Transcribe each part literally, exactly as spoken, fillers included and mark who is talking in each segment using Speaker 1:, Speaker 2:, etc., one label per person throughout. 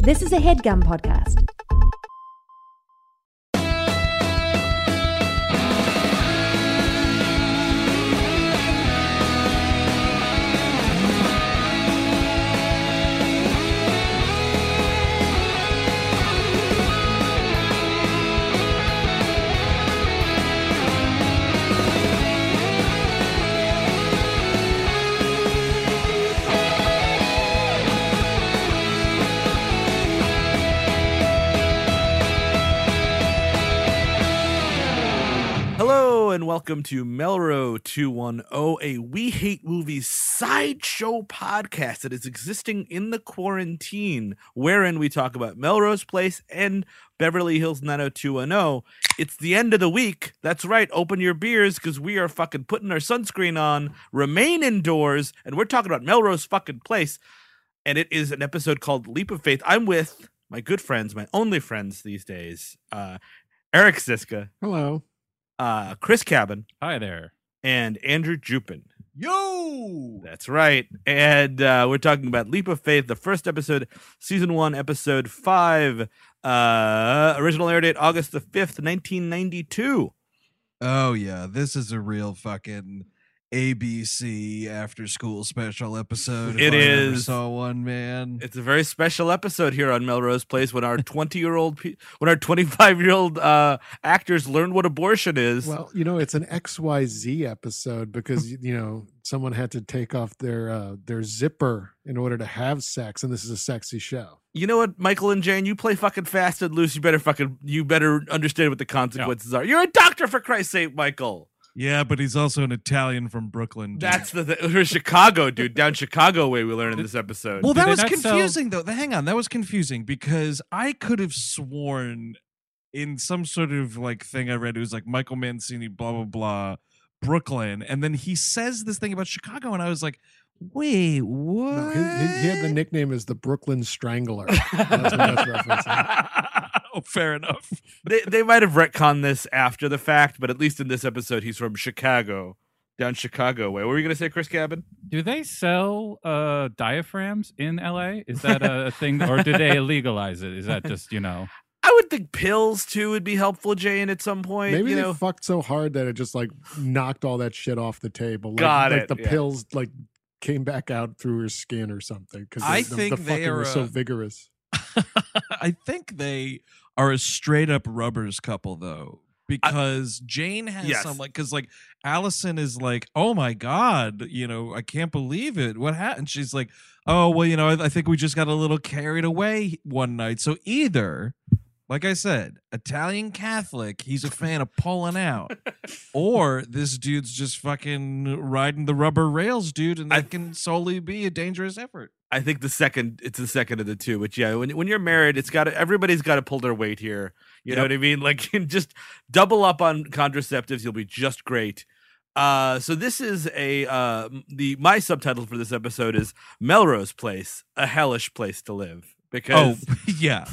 Speaker 1: This is a HeadGum podcast.
Speaker 2: And welcome to Melrose two ten, a We Hate Movies sideshow podcast that is existing in the quarantine, wherein we talk about Melrose Place and Beverly Hills nine oh two one oh. It's the end of the week. That's right. Open your beers because we are fucking putting our sunscreen on, remain indoors, and we're talking about Melrose fucking Place. And it is an episode called Leap of Faith. I'm with my good friends, my only friends these days, uh, Eric Siska.
Speaker 3: Hello.
Speaker 2: Uh, Chris Cabin.
Speaker 4: Hi there.
Speaker 2: And Andrew Jupin.
Speaker 3: Yo!
Speaker 2: That's right. And uh, we're talking about Leap of Faith, the first episode, season one, episode five. Uh, original air date August the fifth, nineteen ninety-two.
Speaker 3: Oh, yeah. This is a real fucking A B C after school special episode.
Speaker 2: It
Speaker 3: if I
Speaker 2: is.
Speaker 3: Ever saw one, man.
Speaker 2: It's a very special episode here on Melrose Place when our twenty-year-old, pe- when our twenty-five-year-old uh, actors learn what abortion is.
Speaker 5: Well, you know, it's an X Y Z episode because, you know, someone had to take off their uh, their zipper in order to have sex, and this is a sexy show.
Speaker 2: You know what, Michael and Jane, you play fucking fast and loose. You better fucking, you better understand what the consequences yeah. are. You're a doctor, for Christ's sake, Michael.
Speaker 3: Yeah, but he's also an Italian from Brooklyn. Dude.
Speaker 2: That's the, the or Chicago, dude. Down Chicago way we learned in this episode.
Speaker 3: Well, that was
Speaker 4: not
Speaker 3: confusing, sell- though. Hang on, that was confusing because I could have sworn in some sort of like thing I read, it was like Michael Mancini, blah, blah, blah, Brooklyn. And then he says this thing about Chicago, and I was like, wait, what?
Speaker 5: No, he, he had the nickname as the Brooklyn Strangler. That's what that's referencing.
Speaker 3: Oh, fair enough.
Speaker 2: they they might have retconned this after the fact, but at least in this episode, he's from Chicago, down Chicago way. What were you going to say, Chris Cabin?
Speaker 4: Do they sell uh, diaphragms in L A? Is that a thing, or did they illegalize it? Is that just, you know?
Speaker 2: I would think pills, too, would be helpful, Jane, at some point.
Speaker 5: Maybe
Speaker 2: you
Speaker 5: they
Speaker 2: know?
Speaker 5: fucked so hard that it just, like, knocked all that shit off the table. Like,
Speaker 2: Got
Speaker 5: like
Speaker 2: it.
Speaker 5: the
Speaker 2: yeah.
Speaker 5: pills, like, came back out through her skin or something. Because
Speaker 3: I
Speaker 5: the,
Speaker 3: think
Speaker 5: the
Speaker 3: they
Speaker 5: fucking
Speaker 3: are
Speaker 5: was so
Speaker 3: a-
Speaker 5: vigorous.
Speaker 3: I think they are a straight up rubbers couple, though, because I, Jane has
Speaker 2: yes.
Speaker 3: some like, because like Allison is like, oh my God, you know, I can't believe it. What happened? She's like, oh, well, you know, I, I think we just got a little carried away one night. So either, like I said, Italian Catholic, he's a fan of pulling out, or this dude's just fucking riding the rubber rails, dude, and that I, can solely be a dangerous effort.
Speaker 2: I think the second, it's the second of the two. But yeah, when when you're married, it's got to, everybody's got to pull their weight here. You yep. know what I mean? Like, just double up on contraceptives, you'll be just great. Uh, so this is a uh, the my subtitle for this episode is Melrose Place, a hellish place to live. Because
Speaker 3: oh yeah,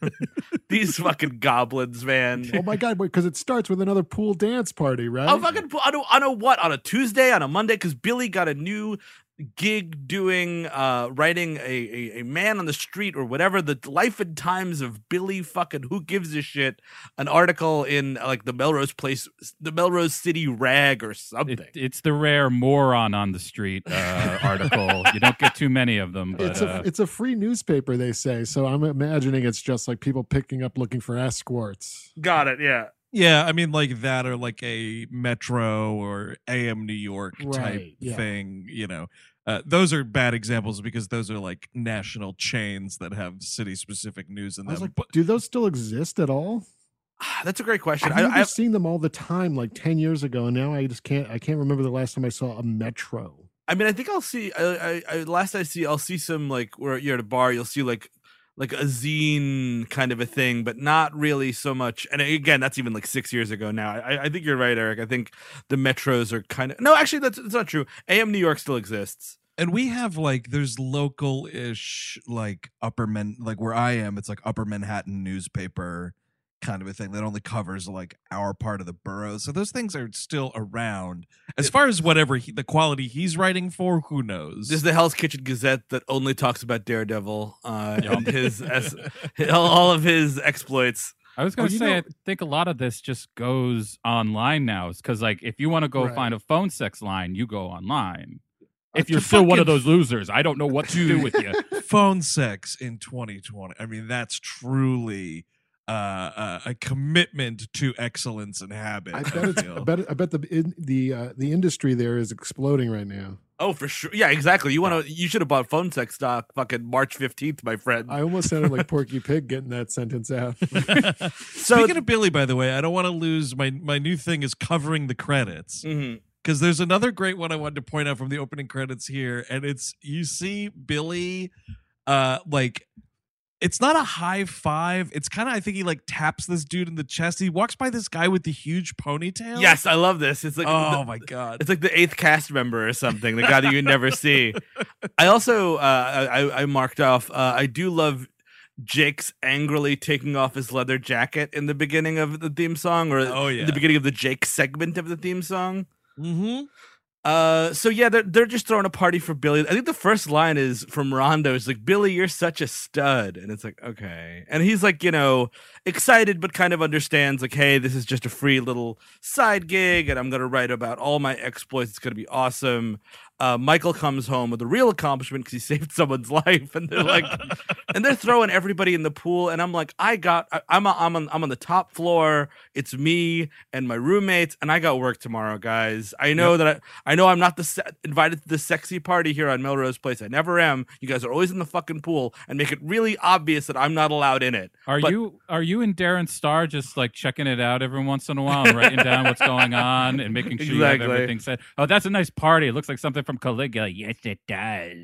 Speaker 2: these fucking goblins, man.
Speaker 5: Oh my God, because it starts with another pool dance party, right?
Speaker 2: Oh fucking on a, on a what? On a Tuesday, on a Monday? Because Billy got a new gig doing uh writing a, a a man on the street or whatever, the life and times of Billy fucking who gives a shit, an article in like the Melrose Place, the Melrose City Rag or something.
Speaker 4: It, it's the rare moron on the street uh article. You don't get too many of them, but
Speaker 5: it's a
Speaker 4: uh,
Speaker 5: it's a free newspaper, they say, so I'm imagining it's just like people picking up looking for escorts.
Speaker 2: Got it. Yeah.
Speaker 3: Yeah, I mean, like that or like a Metro or A M New York type
Speaker 5: right, yeah.
Speaker 3: thing, you know. Uh, those are bad examples because those are like national chains that have city-specific news in
Speaker 5: I was
Speaker 3: them.
Speaker 5: like,
Speaker 3: But,
Speaker 5: do those still exist at all?
Speaker 2: That's a great question.
Speaker 5: I've
Speaker 2: I,
Speaker 5: never
Speaker 2: I've
Speaker 5: seen them all the time, like ten years ago, and now I just can't. I can't remember the last time I saw a Metro.
Speaker 2: I mean, I think I'll see. I, I, I last I see, I'll see some like where you're at a bar. You'll see like like a zine kind of a thing, but not really so much. And again, that's even like six years ago now. I, I think you're right, Eric. I think the Metros are kind of no. Actually, that's, that's not true. A M New York still exists.
Speaker 3: and we have like there's local-ish like upper men like where I am. It's like Upper Manhattan newspaper kind of a thing that only covers like our part of the borough. So those things are still around. As far as whatever he, the quality he's writing for, who knows?
Speaker 2: This is the Hell's Kitchen Gazette that only talks about Daredevil uh, and his as, all of his exploits.
Speaker 4: I was going
Speaker 5: Oh,
Speaker 4: to
Speaker 5: you
Speaker 4: say,
Speaker 5: know-
Speaker 4: I think a lot of this just goes online now. Because, like, if you want to go
Speaker 5: Right.
Speaker 4: find a phone sex line, you go online.
Speaker 5: Uh,
Speaker 4: If you're
Speaker 3: to
Speaker 4: still one of
Speaker 3: fucking-
Speaker 4: those losers, I don't know what to do
Speaker 3: Dude.
Speaker 4: with you.
Speaker 3: Phone sex in twenty twenty. I mean, that's truly uh, uh, a commitment to excellence and habit.
Speaker 5: I
Speaker 3: I
Speaker 5: bet it's,
Speaker 3: feel.
Speaker 5: I bet I bet the in, the uh, the industry there is exploding right now.
Speaker 2: Oh, for sure. Yeah, exactly. You want to? You should have bought phone sex stock fucking March fifteenth, my friend.
Speaker 5: I almost sounded like Porky Pig getting that sentence out.
Speaker 2: So-
Speaker 3: Speaking of Billy, by the way, I don't want to lose my my new thing is covering the credits.
Speaker 2: Mhm.
Speaker 3: Because there's another great one I wanted to point out from the opening credits here, and it's you see Billy, uh, like it's not a high five. It's kind of I think he like taps this dude in the chest. He walks by this guy with the huge ponytail.
Speaker 2: Yes, I love this. It's like
Speaker 3: Oh
Speaker 2: the-
Speaker 3: my god.
Speaker 2: It's like the eighth cast member or something, the guy that you never see. I also uh, I, I marked off. Uh, I do love Jake's angrily taking off his leather jacket in the beginning of the theme song, or
Speaker 3: Oh, yeah.
Speaker 2: in the beginning of the Jake segment of the theme song.
Speaker 3: Mm-hmm.
Speaker 2: Uh, so yeah, they're they're just throwing a party for Billy. I think the first line is from Rondo. It's like, "Billy, you're such a stud," and it's like, okay, and he's like, you know, excited but kind of understands, like, hey, this is just a free little side gig, and I'm gonna write about all my exploits. It's gonna be awesome. Uh, Michael comes home with a real accomplishment because he saved someone's life, and they're like, and they're throwing everybody in the pool, and I'm like, I got, I, I'm, a, I'm on, I'm on the top floor. It's me and my roommates, and I got work tomorrow, guys. I know
Speaker 3: Yep.
Speaker 2: that I, I know I'm not the se- invited to the sexy party here on Melrose Place. I never am. You guys are always in the fucking pool, and make it really obvious that I'm not allowed in it.
Speaker 4: Are
Speaker 2: But-
Speaker 4: you are you and Darren Star just like checking it out every once in a while and writing down what's going on and making sure you have
Speaker 2: Exactly.
Speaker 4: everything set? Oh, that's a nice party. It looks like something from Caligula. Yes, it does.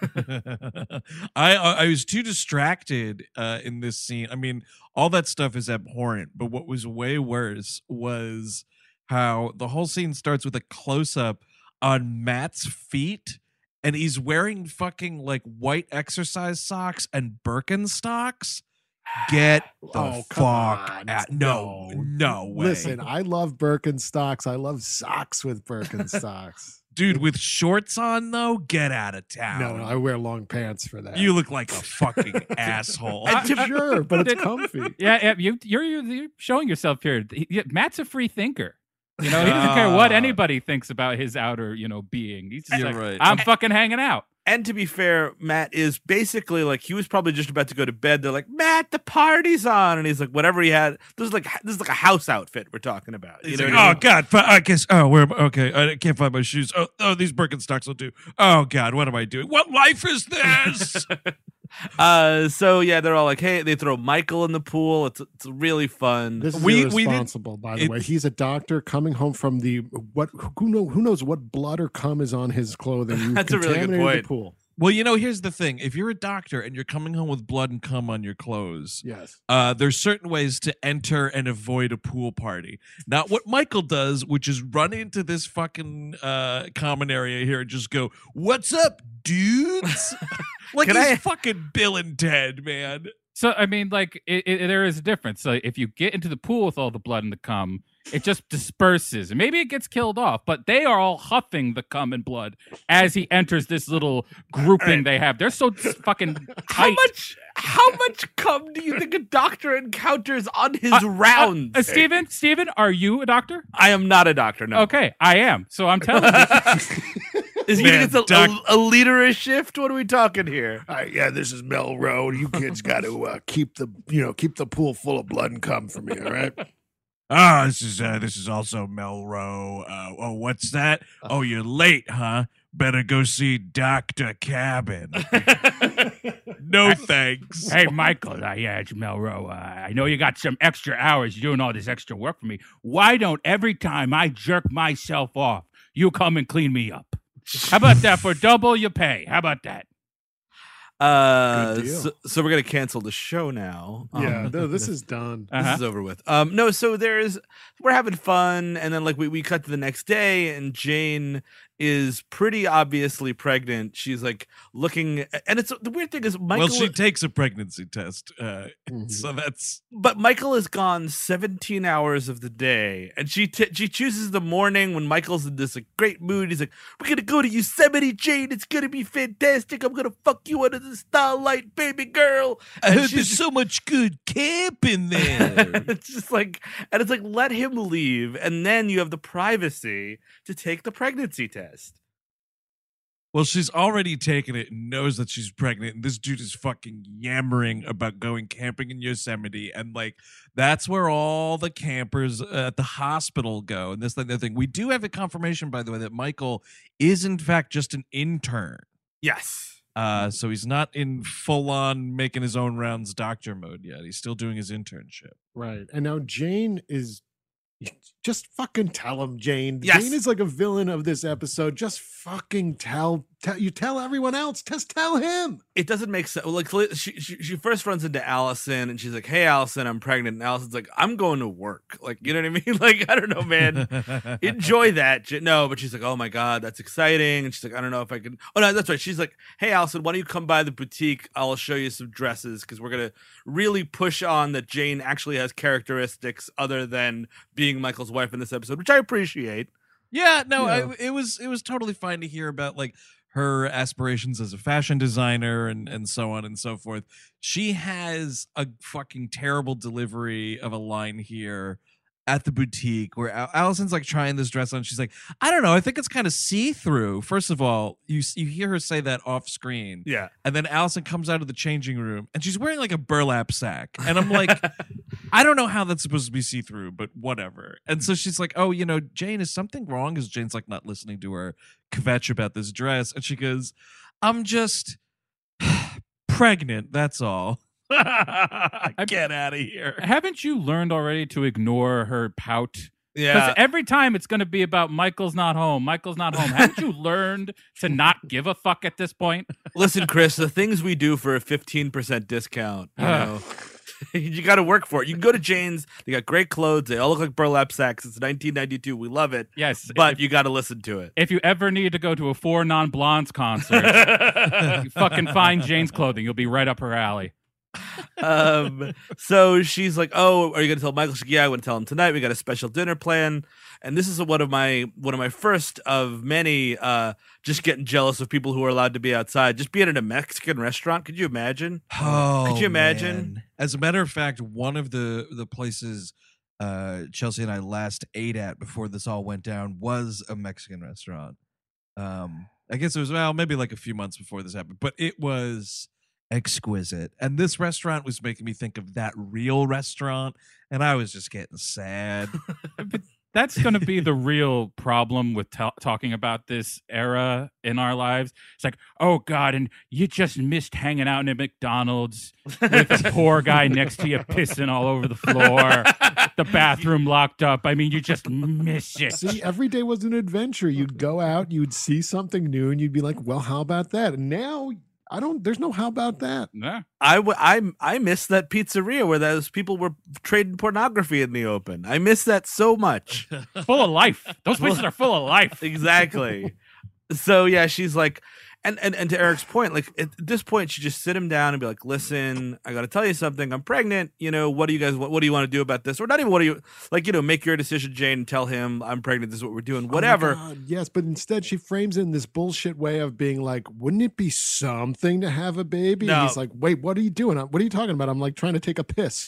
Speaker 3: I I was too distracted uh, in this scene. I mean, all that stuff is abhorrent, but what was way worse was how the whole scene starts with a close up on Matt's feet, and he's wearing fucking like white exercise socks and Birkenstocks. Get the
Speaker 5: Oh, come
Speaker 3: fuck
Speaker 5: on.
Speaker 3: out! No,
Speaker 5: No.
Speaker 3: no way.
Speaker 5: Listen, I love Birkenstocks. I love socks with Birkenstocks.
Speaker 3: Dude, with shorts on though, get out of town.
Speaker 5: no, no, I wear long pants for that.
Speaker 3: You look like a fucking asshole.
Speaker 5: I'm sure, but it's comfy.
Speaker 4: yeah, yeah, you you're, you're showing yourself here. He- yeah, Matt's a free thinker. You know, he doesn't care what
Speaker 3: Ah.
Speaker 4: anybody thinks about his outer, you know, being. He's just
Speaker 3: You're
Speaker 4: like,
Speaker 3: right.
Speaker 4: I'm fucking hanging out.
Speaker 2: And to be fair, Matt is basically like, he was probably just about to go to bed. They're like, Matt, the party's on, and he's like, whatever he had. This is like this is like a house outfit we're talking about. You
Speaker 3: He's
Speaker 2: know
Speaker 3: like,
Speaker 2: what I
Speaker 3: oh
Speaker 2: mean?
Speaker 3: God, fi- I guess. Oh, where? am I- Okay, I can't find my shoes. Oh, oh, these Birkenstocks will do. Oh God, what am I doing? What life is this?
Speaker 2: Uh, so yeah, they're all like, hey, they throw Michael in the pool. It's it's really fun.
Speaker 5: This is
Speaker 3: We- we did-
Speaker 5: irresponsible, by the
Speaker 3: it-
Speaker 5: way. He's a doctor coming home from the what? Who know? Who knows what blood or cum is on his clothing? You
Speaker 2: That's a really good
Speaker 5: contaminated
Speaker 2: point.
Speaker 5: The pool.
Speaker 3: Well, you know, here's the thing: if you're a doctor and you're coming home with blood and cum on your clothes,
Speaker 5: Yes.
Speaker 3: uh, there's certain ways to enter and avoid a pool party. Not what Michael does, which is run into this fucking uh, common area here and just go, "What's up, dudes?" like
Speaker 2: Can
Speaker 3: he's
Speaker 2: I-
Speaker 3: fucking Bill and Ted, man.
Speaker 4: So I mean, like, it, it, there is a difference. So if you get into the pool with all the blood and the cum, it just disperses, and maybe it gets killed off. But they are all huffing the cum and blood as he enters this little grouping they have. They're so fucking tight.
Speaker 2: How much? How much cum do you think a doctor encounters on his
Speaker 4: Uh,
Speaker 2: rounds?
Speaker 4: Uh, Steven, Steven, are you a doctor?
Speaker 2: I am not a doctor. No.
Speaker 4: Okay, I am. So I'm telling you.
Speaker 2: Is he
Speaker 3: Man,
Speaker 2: gonna get a,
Speaker 3: doc-
Speaker 2: a, a leader a shift? What are we talking here?
Speaker 5: Uh, yeah, this is Melrose. You kids got to uh, keep the you know keep the pool full of blood and cum for me. All right.
Speaker 3: Ah, this is uh, this is also Melrose. Uh, oh, what's that? Oh, you're late, huh? Better go see Doctor Cabin. No thanks.
Speaker 4: Hey, Michael, uh, yeah, it's Melrose. Uh, I know you got some extra hours doing all this extra work for me. Why don't every time I jerk myself off, you come and clean me up? How about that for double your pay? How about that?
Speaker 2: Uh,
Speaker 5: Good deal.
Speaker 2: so, so we're gonna cancel the show now.
Speaker 5: Yeah.
Speaker 2: Um,
Speaker 5: No, this is done.
Speaker 2: This
Speaker 4: Uh-huh.
Speaker 2: is over with. Um, no, so there's we're having fun, and then like we, we cut to the next day, and Jane is pretty obviously pregnant. She's like looking, and it's the weird thing is Michael.
Speaker 3: Well, she takes a pregnancy test, uh,
Speaker 5: Mhm.
Speaker 3: so that's.
Speaker 2: But Michael is gone seventeen hours of the day, and she t- she chooses the morning when Michael's in this like, great mood. He's like, "We're gonna go to Yosemite, Jane. It's gonna be fantastic. I'm gonna fuck you under the starlight, baby girl."
Speaker 3: I
Speaker 2: And
Speaker 3: heard
Speaker 2: she's
Speaker 3: there's so much good camp in there.
Speaker 2: it's just like, and it's like, let him leave, and then you have the privacy to take the pregnancy test.
Speaker 3: Well, she's already taken it and knows that she's pregnant, and this dude is fucking yammering about going camping in Yosemite, and like that's where all the campers at the hospital go, and this that, and the thing. We do have a confirmation, by the way, that Michael is in fact just an intern.
Speaker 2: Yes.
Speaker 3: Uh, so he's not in full on making his own rounds doctor mode yet. He's still doing his internship.
Speaker 5: Right. And now Jane is just fucking tell him, Jane.
Speaker 2: Yes.
Speaker 5: Jane is like a villain of this episode. Just fucking tell, tell you tell everyone else. Just tell him.
Speaker 2: It doesn't make sense. Like she, she, she first runs into Allison, and she's like, "Hey, Allison, I'm pregnant." And Allison's like, "I'm going to work." Like, you know what I mean? Like, I don't know, man. Enjoy that. J- No, but she's like, "Oh my god, that's exciting." And she's like, "I don't know if I can." Oh no, that's right. She's like, "Hey, Allison, why don't you come by the boutique? I'll show you some dresses because we're gonna really push on that Jane actually has characteristics other than being Michael's wife in this episode," which I appreciate.
Speaker 3: Yeah, no,
Speaker 5: Yeah.
Speaker 3: I, it was it was totally fine to hear about like her aspirations as a fashion designer and and so on and so forth. She has a fucking terrible delivery of a line here at the boutique where Al- Allison's like trying this dress on. She's like, I don't know, I think it's kind of see through. First of all, you you hear her say that off screen,
Speaker 2: Yeah.
Speaker 3: and then Allison comes out of the changing room and she's wearing like a burlap sack, and I'm like. I don't know how that's supposed to be see-through, but whatever. And so she's like, oh, you know, Jane, is something wrong? Because Jane's like not listening to her kvetch about this dress. And she goes, I'm just pregnant. That's all. Get out of here.
Speaker 4: Haven't you learned already to ignore her pout? Because
Speaker 2: Yeah.
Speaker 4: every time it's going to be about Michael's not home. Michael's not home. Haven't you learned to not give a fuck at this point?
Speaker 2: Listen, Chris, the things we do for a fifteen percent discount, you know. You got to work for it. You can go to Jane's. They got great clothes. They all look like burlap sacks. It's nineteen ninety-two. We love it.
Speaker 4: Yes.
Speaker 2: But
Speaker 4: if,
Speaker 2: you got to listen to it.
Speaker 4: if you ever need to go to a four non-blondes concert, you fucking find Jane's Clothing. You'll be right up her alley.
Speaker 2: um, so she's like, "Oh, are you going to tell Michael?" She's like, "Yeah, I want to tell him tonight. We got a special dinner plan." And this is one of my one of my first of many uh, just getting jealous of people who are allowed to be outside. Just being in a Mexican restaurant. Could you imagine?
Speaker 3: Oh,
Speaker 2: Could you imagine?
Speaker 3: man. As a matter of fact, one of the the places uh, Chelsea and I last ate at before this all went down was a Mexican restaurant. Um, I guess it was well, maybe like a few months before this happened, but it was exquisite. And this restaurant was making me think of that real restaurant, and I was just getting sad.
Speaker 4: That's going to be the real problem with t- talking about this era in our lives. It's like, oh, God, and you just missed hanging out in a McDonald's with a poor guy next to you pissing all over the floor, the bathroom locked up. I mean, you just miss it.
Speaker 5: See, every day was an adventure. You'd go out, you'd see something new, and you'd be like, well, how about that? And now I don't, there's no how about that.
Speaker 4: Yeah.
Speaker 2: I, w- I, I miss that pizzeria where those people were trading pornography in the open. I miss that so much.
Speaker 4: Full of life. Those places are full of life.
Speaker 2: Exactly. So yeah, she's like, and, and and to Eric's point, like at this point, she just sit him down and be like, "Listen, I got to tell you something. I'm pregnant. You know, what do you guys? What, what do you want to do about this? Or not even what do you like? You know, make your decision, Jane, and tell him I'm pregnant. This is what we're doing.
Speaker 5: Oh my
Speaker 2: Whatever."
Speaker 5: God, yes, but instead she frames it in this bullshit way of being like, wouldn't it be something to have a baby?
Speaker 2: No.
Speaker 5: And he's like, wait, what are you doing? What are you talking about? I'm like trying to take a piss.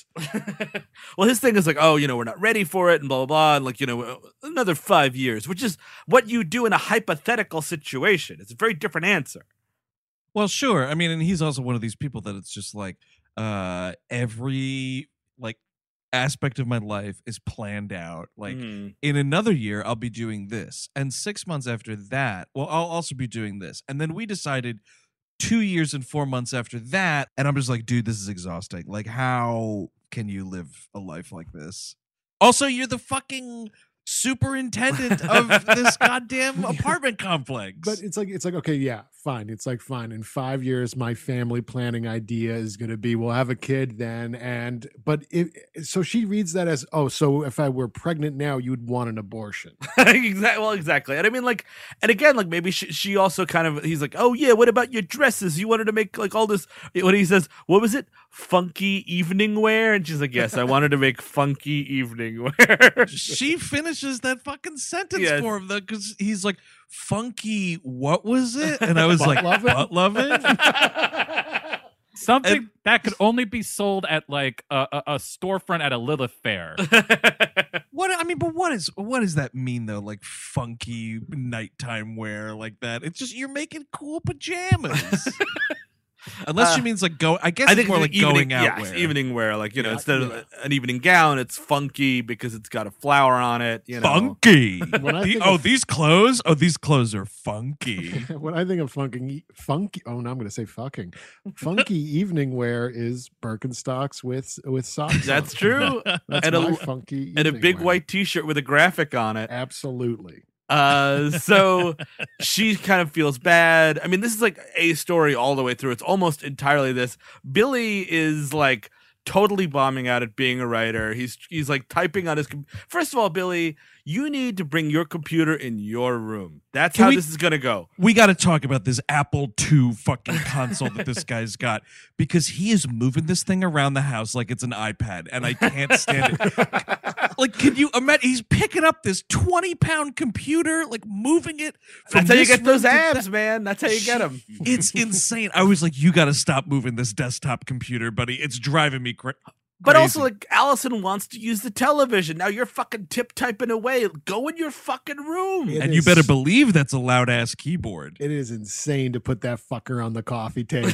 Speaker 2: Well, his thing is like, "Oh, you know, we're not ready for it," and blah blah blah, and like, you know, another five years, which is what you do in a hypothetical situation. It's a very different answer.
Speaker 3: Well, sure. I mean, and he's also one of these people that it's just like uh every like aspect of my life is planned out. Like
Speaker 2: Mhm.
Speaker 3: in another year, I'll be doing this. And six months after that, well, I'll also be doing this. And then we decided two years and four months after that. And I'm just like, dude, this is exhausting. Like, how can you live a life like this? Also, you're the fucking superintendent of this goddamn apartment complex.
Speaker 5: But it's like it's like okay, yeah, fine. It's like fine. In five years, my family planning idea is going to be we'll have a kid then, and but it, so she reads that as oh, so if I were pregnant now, you'd want an abortion.
Speaker 2: exactly. Well, exactly. And I mean, like, and again, like maybe she, she also kind of he's like, oh yeah, what about your dresses? You wanted to make like all this. When he says, what was it, funky evening wear? And she's like, yes, I wanted to make funky evening wear.
Speaker 3: She finishes that fucking sentence
Speaker 2: Yes.
Speaker 3: for him though, because he's like, funky, what was it? And I was
Speaker 5: Butt
Speaker 3: like,
Speaker 5: loving?
Speaker 3: butt loving?
Speaker 4: Something
Speaker 3: And-
Speaker 4: that could only be sold at like a, a, a storefront at a Lilith fair.
Speaker 3: What I mean, but what is what does that mean though? Like funky nighttime wear like that? It's just you're making cool pajamas. Unless she
Speaker 2: Uh,
Speaker 3: means like go. I guess
Speaker 2: I
Speaker 3: it's
Speaker 2: think
Speaker 3: more
Speaker 2: it's
Speaker 3: like
Speaker 2: evening,
Speaker 3: going out
Speaker 2: yeah,
Speaker 3: wear.
Speaker 2: evening wear. Like you know,
Speaker 5: Yeah,
Speaker 2: instead
Speaker 5: yeah.
Speaker 2: of an evening gown, it's funky because it's got a flower on it. You know,
Speaker 3: Funky.
Speaker 5: When I
Speaker 3: The-
Speaker 5: think
Speaker 3: oh,
Speaker 5: of-
Speaker 3: these clothes. Oh, these clothes are funky.
Speaker 5: When I think of funky, funky, oh, now I'm going to say fucking. Funky evening wear is Birkenstocks with with socks.
Speaker 2: That's
Speaker 5: on.
Speaker 2: true.
Speaker 5: That's
Speaker 2: and a
Speaker 5: my
Speaker 2: l-
Speaker 5: funky
Speaker 2: and a
Speaker 5: evening
Speaker 2: big
Speaker 5: wear.
Speaker 2: white T-shirt with a graphic on it.
Speaker 5: Absolutely.
Speaker 2: Uh, so she kind of feels bad. I mean, this is like a story all the way through. It's almost entirely this. Billy is like totally bombing out at being a writer. He's he's like typing on his. Com- First of all, Billy, you need to bring your computer in your room. That's
Speaker 3: Can
Speaker 2: how
Speaker 3: we-
Speaker 2: this is gonna go.
Speaker 3: We got to talk about this Apple two fucking console that this guy's got because he is moving this thing around the house like it's an iPad, and I can't stand it. Like, can you imagine? He's picking up this twenty pound computer, like moving it. From
Speaker 2: That's how you
Speaker 3: this
Speaker 2: get those
Speaker 3: room to
Speaker 2: abs,
Speaker 3: that-
Speaker 2: man. That's how you get them.
Speaker 3: It's insane. I was like, you got to stop moving this desktop computer, buddy. It's driving me cra-
Speaker 2: But
Speaker 3: crazy.
Speaker 2: also, like, Allison wants to use the television. Now you're fucking tip typing away. Go in your fucking room.
Speaker 5: It
Speaker 3: and you
Speaker 5: is-
Speaker 3: better believe that's a loud ass keyboard.
Speaker 5: It is insane to put that fucker on the coffee table.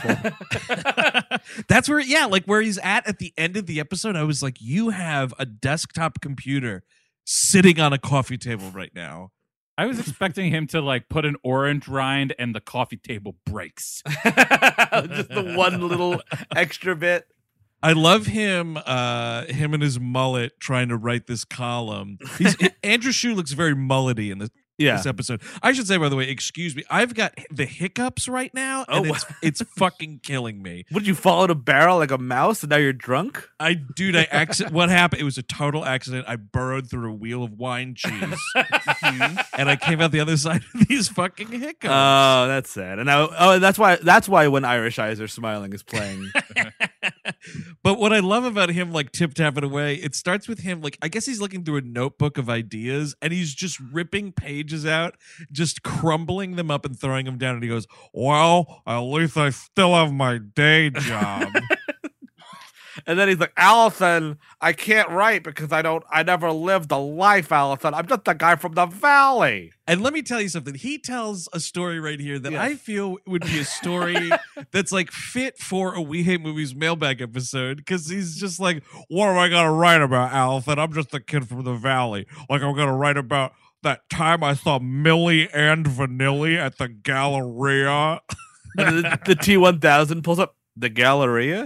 Speaker 3: That's where, yeah, like where he's at at the end of the episode. I was like, you have a desktop computer sitting on a coffee table right now.
Speaker 4: I was expecting him to like put an orange rind and the coffee table breaks.
Speaker 2: Just the one little extra bit.
Speaker 3: I love him, uh, him and his mullet trying to write this column. He's, Andrew Shue looks very mullety in this,
Speaker 2: Yeah.
Speaker 3: this episode. I should say, by the way, excuse me, I've got the hiccups right now, and
Speaker 2: Oh,
Speaker 3: it's it's fucking killing me.
Speaker 2: Would you fall in a barrel like a mouse and now you're drunk?
Speaker 3: I, dude, I accident. What happened? It was a total accident. I burrowed through a wheel of wine cheese, and I came out the other side of these fucking hiccups.
Speaker 2: Oh, that's sad. And now, oh, that's why. That's why when Irish Eyes Are Smiling is playing.
Speaker 3: But what I love about him, like tip tapping away, it starts with him, like, I guess he's looking through a notebook of ideas and he's just ripping pages out, just crumbling them up and throwing them down. And he goes, well, at least I still have my day job.
Speaker 2: And then he's like, Allison, I can't write because I don't. I never lived a life, Allison. I'm just a guy from the valley.
Speaker 3: And let me tell you something. He tells a story right here that
Speaker 2: Yes.
Speaker 3: I feel would be a story that's like fit for a We Hate Movies mailbag episode because he's just like, what am I going to write about, Allison? I'm just a kid from the valley. Like, I'm going to write about that time I saw Millie and Vanilli at the Galleria.
Speaker 2: And the, the T one thousand pulls up the Galleria.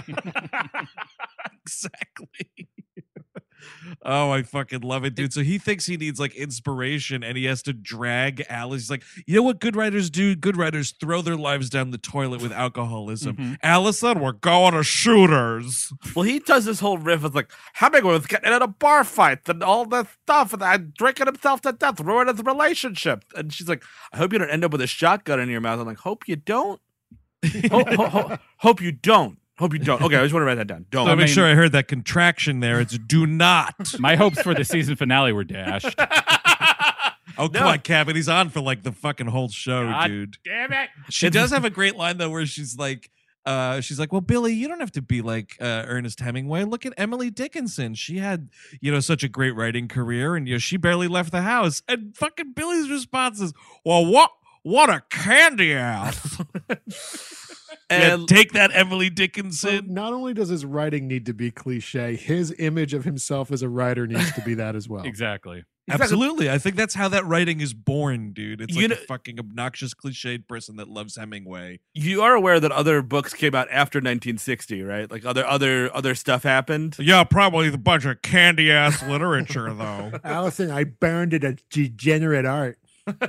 Speaker 3: Exactly. Oh, I fucking love it, dude. So he thinks he needs like inspiration and he has to drag Alice. He's like, you know what good writers do? Good writers throw their lives down the toilet with alcoholism.
Speaker 4: Mhm.
Speaker 3: Allison, we're going to Shooters.
Speaker 2: Well, he does this whole riff of like Hemingway was getting in a bar fight and all this stuff and, and drinking himself to death, ruining his relationship. And she's like, I hope you don't end up with a shotgun in your mouth. I'm like, hope you don't. Ho- ho- ho- hope you don't. Hope you don't. Okay, I just want to write that down. Don't.
Speaker 3: So I make
Speaker 4: mean-
Speaker 3: sure I heard that contraction there. It's do not.
Speaker 4: My hopes for the season finale were dashed.
Speaker 3: Oh, come
Speaker 2: No.
Speaker 3: on, Cap. And he's on for like the fucking whole show,
Speaker 4: God
Speaker 3: dude.
Speaker 4: Damn it.
Speaker 3: She
Speaker 2: It's-
Speaker 3: does have a great line though, where she's like, uh, she's like, "Well, Billy, you don't have to be like uh, Ernest Hemingway. Look at Emily Dickinson. She had, you know, such a great writing career, and you know, she barely left the house." And fucking Billy's response is, "Well, what, what a candy ass." Yeah,
Speaker 2: And
Speaker 3: take that, Emily
Speaker 5: So
Speaker 3: Dickinson.
Speaker 5: not only does his writing need to be cliche, his image of himself as a writer needs to be that as well.
Speaker 4: Exactly.
Speaker 2: Exactly.
Speaker 3: Absolutely. I think that's how that writing is born, dude. It's
Speaker 2: You
Speaker 3: like
Speaker 2: know-
Speaker 3: a fucking obnoxious, cliched person that loves Hemingway.
Speaker 2: you are aware that other books came out after nineteen sixty, right? Like other other other stuff happened.
Speaker 3: Yeah, probably the bunch of candy ass literature, though.
Speaker 5: Allison, I burned it as degenerate art.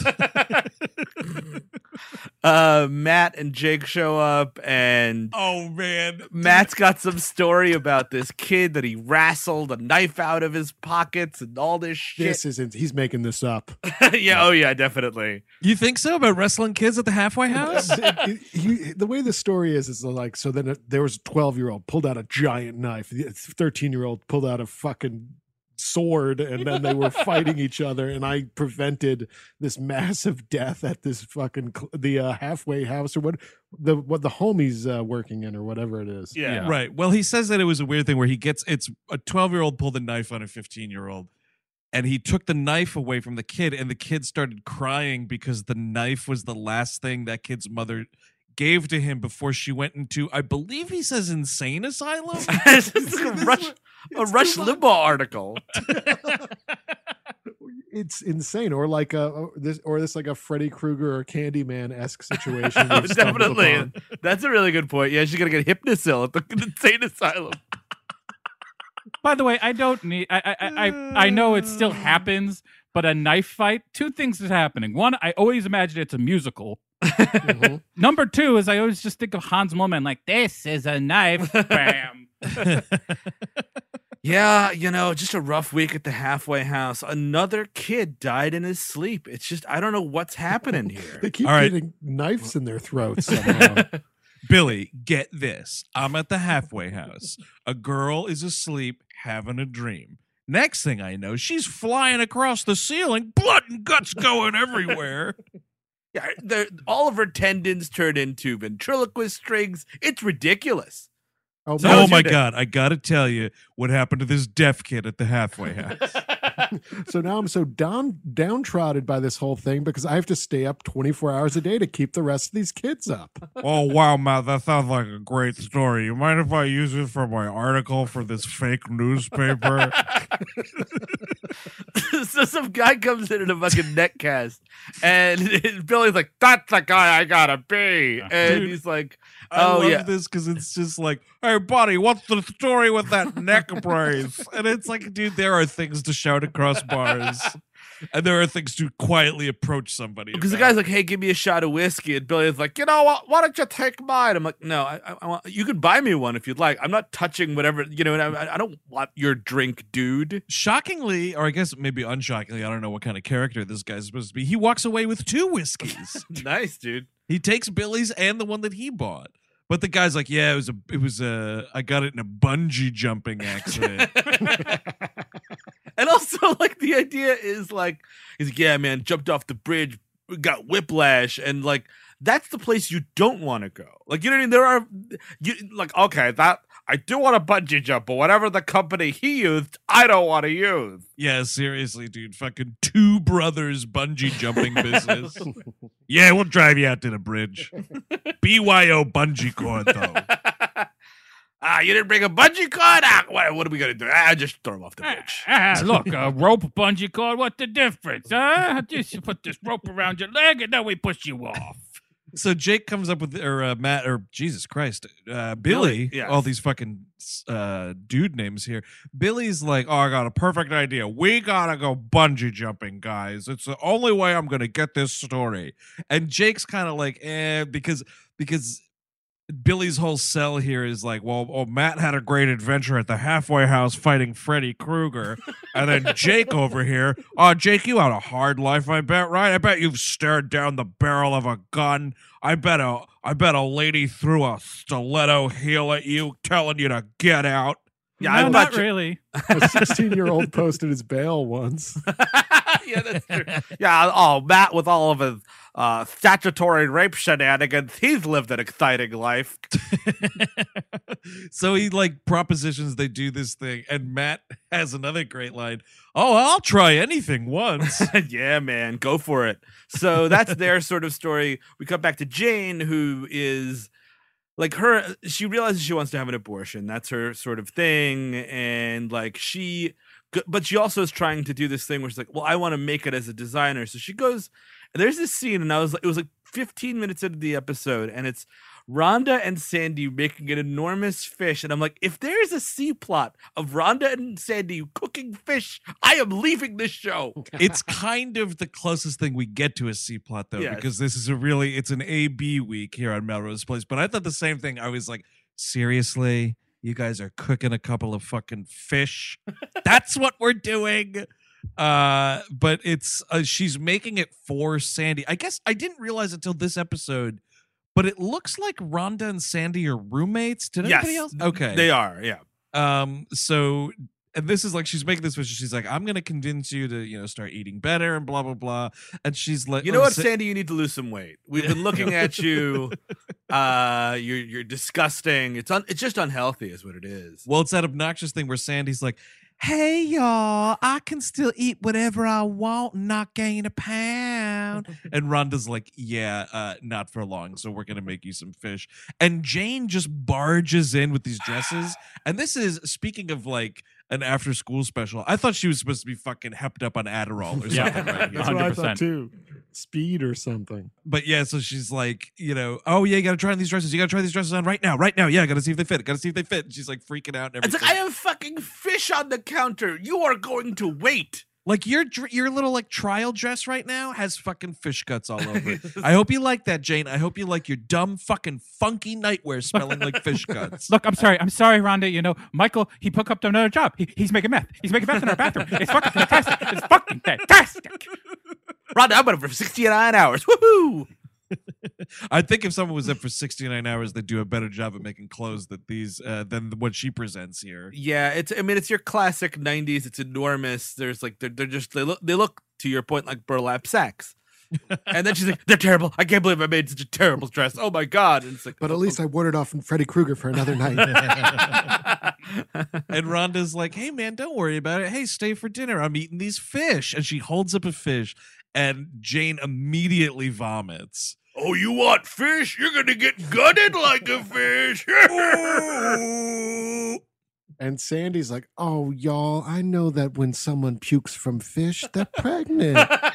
Speaker 2: uh, Matt and Jake show up, and
Speaker 3: Oh man,
Speaker 2: Matt's got some story about this kid that he wrestled a knife out of his pockets and all this shit.
Speaker 5: This isn't. He's making this up.
Speaker 2: yeah, oh yeah, definitely.
Speaker 3: You think so about wrestling kids at the halfway house?
Speaker 5: It- it- he- the way the story is is like so. Then it- there was a twelve year old pulled out a giant knife. The thirteen year old pulled out a fucking sword, and then they were fighting each other. And I prevented this massive death at this fucking cl- the uh, halfway house or what the what the homie's uh, working in or whatever it is.
Speaker 2: Yeah.
Speaker 4: Yeah.
Speaker 3: Right. Well, he says that it was a weird thing where he gets it's a twelve year old pulled a knife on a fifteen year old, and he took the knife away from the kid, and the kid started crying because the knife was the last thing that kid's mother gave to him before she went into, I believe he says, insane asylum.
Speaker 2: It's just like a Rush, a Rush Limbaugh article.
Speaker 5: It's insane, or like a or this, or this like a Freddy Krueger or Candyman esque situation.
Speaker 2: Oh,
Speaker 5: we've stumbled
Speaker 2: definitely.
Speaker 5: upon.
Speaker 2: That's a really good point. Yeah, she's gonna get Hypnosil at the insane asylum.
Speaker 4: By the way, I don't need. I I I, I I know it still happens, but a knife fight. Two things is happening. One, I always imagine it's a musical.
Speaker 5: Mhm.
Speaker 4: Number two is I always just think of Hans Moleman like this is a knife. Bam.
Speaker 2: Yeah, you know, just a rough week at the halfway house. Another kid died in his sleep. It's just I don't know what's happening here.
Speaker 5: They keep
Speaker 3: All right.
Speaker 5: getting knives in their throats somehow.
Speaker 3: Billy, get this. I'm at the halfway house. A girl is asleep having a dream. Next thing I know, she's flying across the ceiling, blood and guts going everywhere.
Speaker 2: Yeah, they're- all of her tendons turn into ventriloquist strings. It's ridiculous.
Speaker 5: Oh,
Speaker 2: So
Speaker 3: Oh
Speaker 2: how's
Speaker 3: my
Speaker 2: your day?
Speaker 3: God, I gotta tell you what happened to this deaf kid at the halfway house.
Speaker 5: so now I'm so down downtrodden by this whole thing because I have to stay up twenty-four hours a day to keep the rest of these kids up.
Speaker 3: Oh wow, Matt, that sounds like a great story. You mind if I use it for my article for this fake newspaper?
Speaker 2: So some guy comes in in a fucking netcast, and Billy's like, "That's the guy I gotta be," and
Speaker 3: Dude,
Speaker 2: he's like,
Speaker 3: I
Speaker 2: "Oh
Speaker 3: love
Speaker 2: yeah."
Speaker 3: this because it's just like, hey buddy, what's the story with that neck brace? And it's like, dude, there are things to shout across bars, and there are things to quietly approach somebody.
Speaker 2: Because the
Speaker 3: about.
Speaker 2: guy's like, "Hey, give me a shot of whiskey," and Billy's like, "You know what? Why don't you take mine?" I'm like, "No, I, I, I want. You can buy me one if you'd like. I'm not touching whatever. You know, and I, I don't want your drink, dude."
Speaker 3: Shockingly, or I guess maybe unshockingly, I don't know what kind of character this guy's supposed to be. He walks away with two whiskeys.
Speaker 2: Nice, dude.
Speaker 3: He takes Billy's and the one that he bought. But the guy's like, yeah, it was a, it was a, I got it in a bungee jumping accident.
Speaker 2: And also, like, the idea is like, he's like, "Yeah, man, jumped off the bridge, got whiplash," and like, that's the place you don't want to go. Like, you know what I mean? There are, you like, okay, that I do want a bungee jump, but whatever the company he used, I don't want to use.
Speaker 3: Yeah, seriously, dude. Fucking two brothers bungee jumping business. Yeah, we'll drive you out to the bridge. B Y O bungee cord, though.
Speaker 2: Ah, you didn't bring a bungee cord? Ah, what, what are we gonna do? Ah, just throw him off the bridge.
Speaker 4: Ah, look, a rope bungee cord. What's the difference? Huh? Just put this rope around your leg and then we push you off.
Speaker 3: So Jake comes up with, or uh, Matt, or Jesus Christ, uh, Billy,
Speaker 2: Billy, yes.
Speaker 3: all these fucking uh, dude names here. Billy's like, oh, I got a perfect idea. We gotta go bungee jumping, guys. It's the only way I'm gonna get this story. And Jake's kind of like, eh, because because Billy's whole sell here is like, well, oh, Matt had a great adventure at the halfway house fighting Freddy Krueger. And then Jake over here, oh, Jake, you had a hard life, I bet, right? I bet you've stared down the barrel of a gun. I bet a, I bet a lady threw a stiletto heel at you, telling you to get out.
Speaker 2: Yeah,
Speaker 4: no,
Speaker 2: I
Speaker 4: not
Speaker 2: thought you-
Speaker 4: really.
Speaker 5: A sixteen year old posted his bail once.
Speaker 2: Yeah, that's true. Yeah, oh, Matt with all of his uh, statutory rape shenanigans, he's lived an exciting life.
Speaker 3: So he like propositions they do this thing, and Matt has another great line. Oh, I'll try anything once.
Speaker 2: Yeah, man, go for it. So that's their sort of story. We come back to Jane, who is like her, she realizes she wants to have an abortion. That's her sort of thing. And like she, but she also is trying to do this thing where she's like, well, I want to make it as a designer. So she goes, there's this scene, and I was like, it was like fifteen minutes into the episode, and it's Rhonda and Sandy making an enormous fish. And I'm like, if there's a C plot of Rhonda and Sandy cooking fish, I am leaving this show.
Speaker 3: It's kind of the closest thing we get to a C plot, though,
Speaker 2: Yes.
Speaker 3: because this is a really, it's an A B week here on Melrose Place. But I thought the same thing. I was like, seriously? You guys are cooking a couple of fucking fish? That's what we're doing. Uh, but it's, uh, she's making it for Sandy. I guess I didn't realize until this episode, but it looks like Rhonda and Sandy are roommates. Did anybody
Speaker 2: Yes,
Speaker 3: else? Okay.
Speaker 2: they are. Yeah.
Speaker 3: Um, so, and this is like, she's making this fish. She's like, I'm going to convince you to, you know, start eating better and blah, blah, blah. And she's like,
Speaker 2: You know
Speaker 3: oh,
Speaker 2: what,
Speaker 3: Sa-
Speaker 2: Sandy? You need to lose some weight. We've been looking at you. Uh, you're you're disgusting. It's un, it's just unhealthy, is what it is.
Speaker 3: Well, it's that obnoxious thing where Sandy's like, hey, y'all, I can still eat whatever I want and not gain a pound. And Rhonda's like, yeah, uh, not for long. So we're going to make you some fish. And Jane just barges in with these dresses. And this is, speaking of like an after school special, I thought she was supposed to be fucking hepped up on Adderall or
Speaker 4: Yeah.
Speaker 3: something. Right?
Speaker 5: That's what I
Speaker 4: one hundred
Speaker 5: thought
Speaker 4: percent.
Speaker 5: too. Speed or something.
Speaker 3: But yeah, so she's like, you know, oh yeah, you got to try on these dresses. You got to try these dresses on right now, right now. Yeah, got to see if they fit. Got to see if they fit. And she's like freaking out. And
Speaker 2: It's
Speaker 3: everything.
Speaker 2: like, I have fucking fish on the counter. You are going to wait.
Speaker 3: Like your dr- your little like trial dress right now has fucking fish guts all over it. I hope you like that, Jane. I hope you like your dumb fucking funky nightwear smelling like fish guts.
Speaker 4: Look, I'm sorry. I'm sorry, Rhonda. You know, Michael, he took up another job. He, he's making meth. He's making meth in our bathroom. It's fucking fantastic. It's fucking fantastic.
Speaker 2: Rhonda, I'm going for sixty-nine hours. Woohoo!
Speaker 3: I think if someone was there for sixty-nine hours, they'd do a better job at making clothes that these uh, than what she presents here.
Speaker 2: Yeah, it's. I mean, it's your classic nineties. It's enormous. There's like they're they're just they look they look to your point like burlap sacks. And then she's like, they're terrible. I can't believe I made such a terrible dress. Oh my god! And it's like,
Speaker 5: But at least I warded off from Freddy Krueger for another night.
Speaker 3: And Rhonda's like, hey man, don't worry about it. Hey, stay for dinner. I'm eating these fish. And she holds up a fish, and Jane immediately vomits.
Speaker 2: oh, you want fish? You're gonna get gutted like a fish.
Speaker 5: And Sandy's like, oh, y'all, I know that when someone pukes from fish, they're pregnant.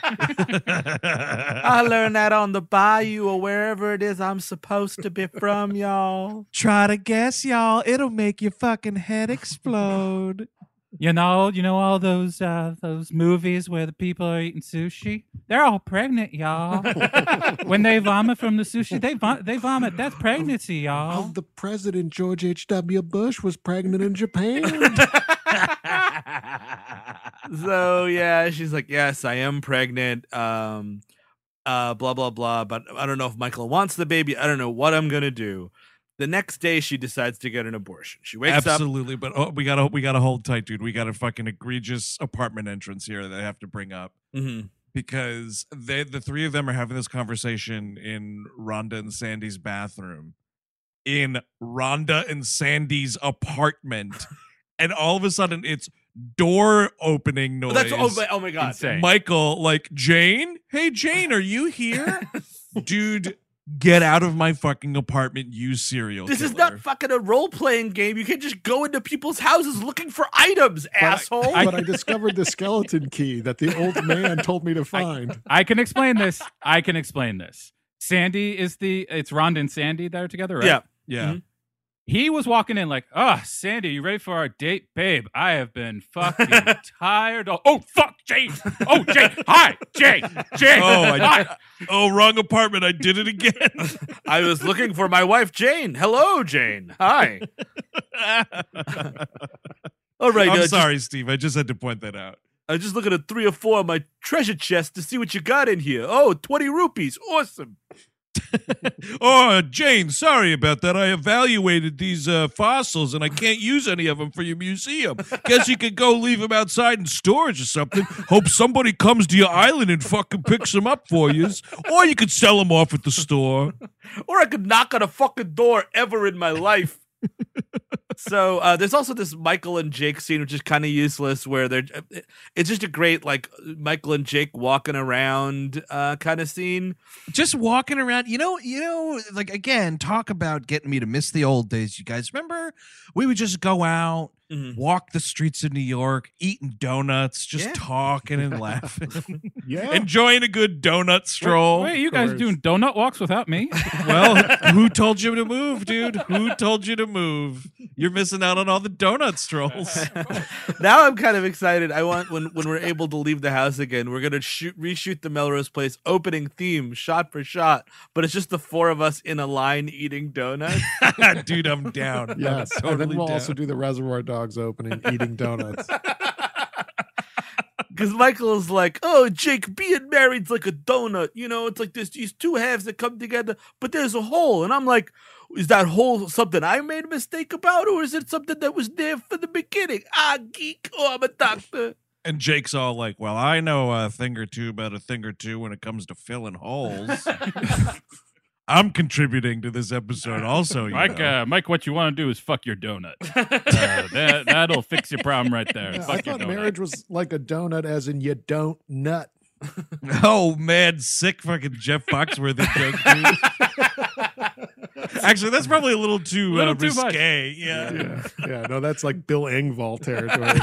Speaker 2: I learned that on the bayou or wherever it is I'm supposed to be from, y'all.
Speaker 3: Try to guess, y'all. It'll make your fucking head explode.
Speaker 4: You know, you know all those uh, those movies where the people are eating sushi. They're all pregnant, y'all. When they vomit from the sushi, they vom- they vomit. That's pregnancy, y'all.
Speaker 5: Oh, the president, George H W. Bush, was pregnant in Japan.
Speaker 2: So yeah, she's like, yes, I am pregnant. Um, uh, blah blah blah. But I don't know if Michael wants the baby. I don't know what I'm gonna do. The next day, she decides to get an abortion. She wakes up.
Speaker 3: Absolutely, but oh, we gotta we gotta hold tight, dude. We got a fucking egregious apartment entrance here that I have to bring up
Speaker 2: Mhm.
Speaker 3: because they the three of them are having this conversation in Rhonda and Sandy's bathroom, in Rhonda and Sandy's apartment, and all of a sudden it's door opening
Speaker 2: Oh,
Speaker 3: noise.
Speaker 2: that's oh my, oh my god.
Speaker 4: Insane.
Speaker 3: Michael, like, Jane? Hey, Jane, are you here? Dude, get out of my fucking apartment, you serial
Speaker 2: This
Speaker 3: killer.
Speaker 2: is not fucking a role playing game. You can't just go into people's houses looking for items, asshole.
Speaker 5: But I discovered the skeleton key that the old man told me to find.
Speaker 4: I can explain this. I can explain this. Sandy is the. It's Rhonda and Sandy that are together, right?
Speaker 2: Yeah.
Speaker 3: Yeah.
Speaker 2: Mhm.
Speaker 4: He was walking in like, oh, Sandy, you ready for our date? Babe, I have been fucking tired. Oh, oh, fuck, Jane. Oh, Jane. Hi, Jane. Jane.
Speaker 3: Oh, I-
Speaker 4: Hi.
Speaker 3: Oh, wrong apartment. I did it again.
Speaker 2: I was looking for my wife, Jane. Hello, Jane. Hi. All right.
Speaker 3: I'm
Speaker 2: uh, just-
Speaker 3: sorry, Steve. I just had to point that out.
Speaker 2: I'm just looking at three or four of my treasure chest to see what you got in here. Oh, twenty rupees. Awesome.
Speaker 3: Oh, Jane, sorry about that. I evaluated these uh, fossils and I can't use any of them for your museum. Guess you could go leave them outside in storage or something. Hope somebody comes to your island and fucking picks them up for you. Or you could sell them off at the store.
Speaker 2: Or I could knock on a fucking door ever in my life. So uh, there's also this Michael and Jake scene, which is kind of useless, where they're it's just a great like Michael and Jake walking around uh, kind of scene.
Speaker 3: Just walking around, you know, you know, like again, talk about getting me to miss the old days. You guys remember we would just go out,
Speaker 2: Mhm.
Speaker 3: walk the streets of New York, eating donuts, just
Speaker 2: Yeah.
Speaker 3: talking and laughing,
Speaker 5: Yeah.
Speaker 3: enjoying a good donut stroll.
Speaker 4: Wait, you guys
Speaker 5: course.
Speaker 4: doing donut walks without me?
Speaker 3: Well, who told you to move, dude? Who told you to move? You're missing out on all the donut strolls.
Speaker 2: Now I'm kind of excited. I want when when we're able to leave the house again, we're gonna shoot reshoot the Melrose Place opening theme shot for shot, but it's just the four of us in a line eating donuts.
Speaker 3: Dude, I'm down.
Speaker 5: Yes.
Speaker 3: I'm
Speaker 5: and then
Speaker 3: totally
Speaker 5: we'll
Speaker 3: down.
Speaker 5: also do the Reservoir Dogs opening, eating donuts.
Speaker 2: Because Michael's like, oh, Jake, being married's like a donut. You know, it's like this these two halves that come together, but there's a hole. And I'm like, is that hole something I made a mistake about, or is it something that was there from the beginning? Ah, geek. Oh, I'm a doctor.
Speaker 3: And Jake's all like, well, I know a thing or two about a thing or two when it comes to filling holes. I'm contributing to this episode also. You
Speaker 4: Mike,
Speaker 3: know.
Speaker 4: uh, Mike, what you want to do is fuck your donut. Uh, that, that'll fix your problem right there.
Speaker 5: Yeah, I
Speaker 4: fuck your
Speaker 5: thought
Speaker 4: donut.
Speaker 5: marriage was like a donut, as in you don't nut.
Speaker 3: Oh, man, sick fucking Jeff Foxworthy joke, dude. Actually, that's probably a little too,
Speaker 4: Little
Speaker 3: uh,
Speaker 4: too much.
Speaker 3: risque. Yeah.
Speaker 5: Yeah, yeah, no, that's like Bill Engvall territory.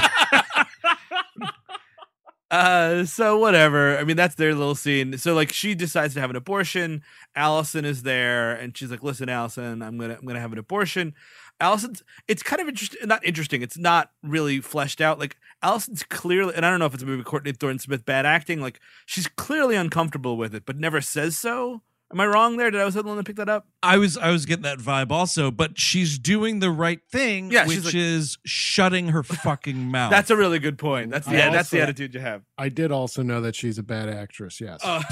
Speaker 2: Uh, so whatever. I mean, that's their little scene. So like, she decides to have an abortion. Allison is there, and she's like, "Listen, Allison, I'm gonna, I'm gonna have an abortion." Allison's. It's kind of interesting. Not interesting. It's not really fleshed out. Like Allison's clearly, and I don't know if it's a movie Courtney Thorne Smith bad acting. Like she's clearly uncomfortable with it, but never says so. Am I wrong there? Did I was the one to pick that up?
Speaker 3: I was I was getting that vibe also, but she's doing the right thing,
Speaker 2: Yeah, she's
Speaker 3: which
Speaker 2: like-
Speaker 3: is shutting her fucking mouth.
Speaker 2: That's a really good point. That's the
Speaker 5: I
Speaker 2: that's the
Speaker 5: also-
Speaker 2: attitude you have.
Speaker 5: I did also know that she's a bad actress. Yes.
Speaker 2: Uh,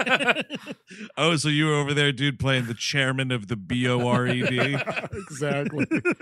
Speaker 3: Oh, so you were over there, dude, playing the chairman of the B O R E D.
Speaker 5: Exactly.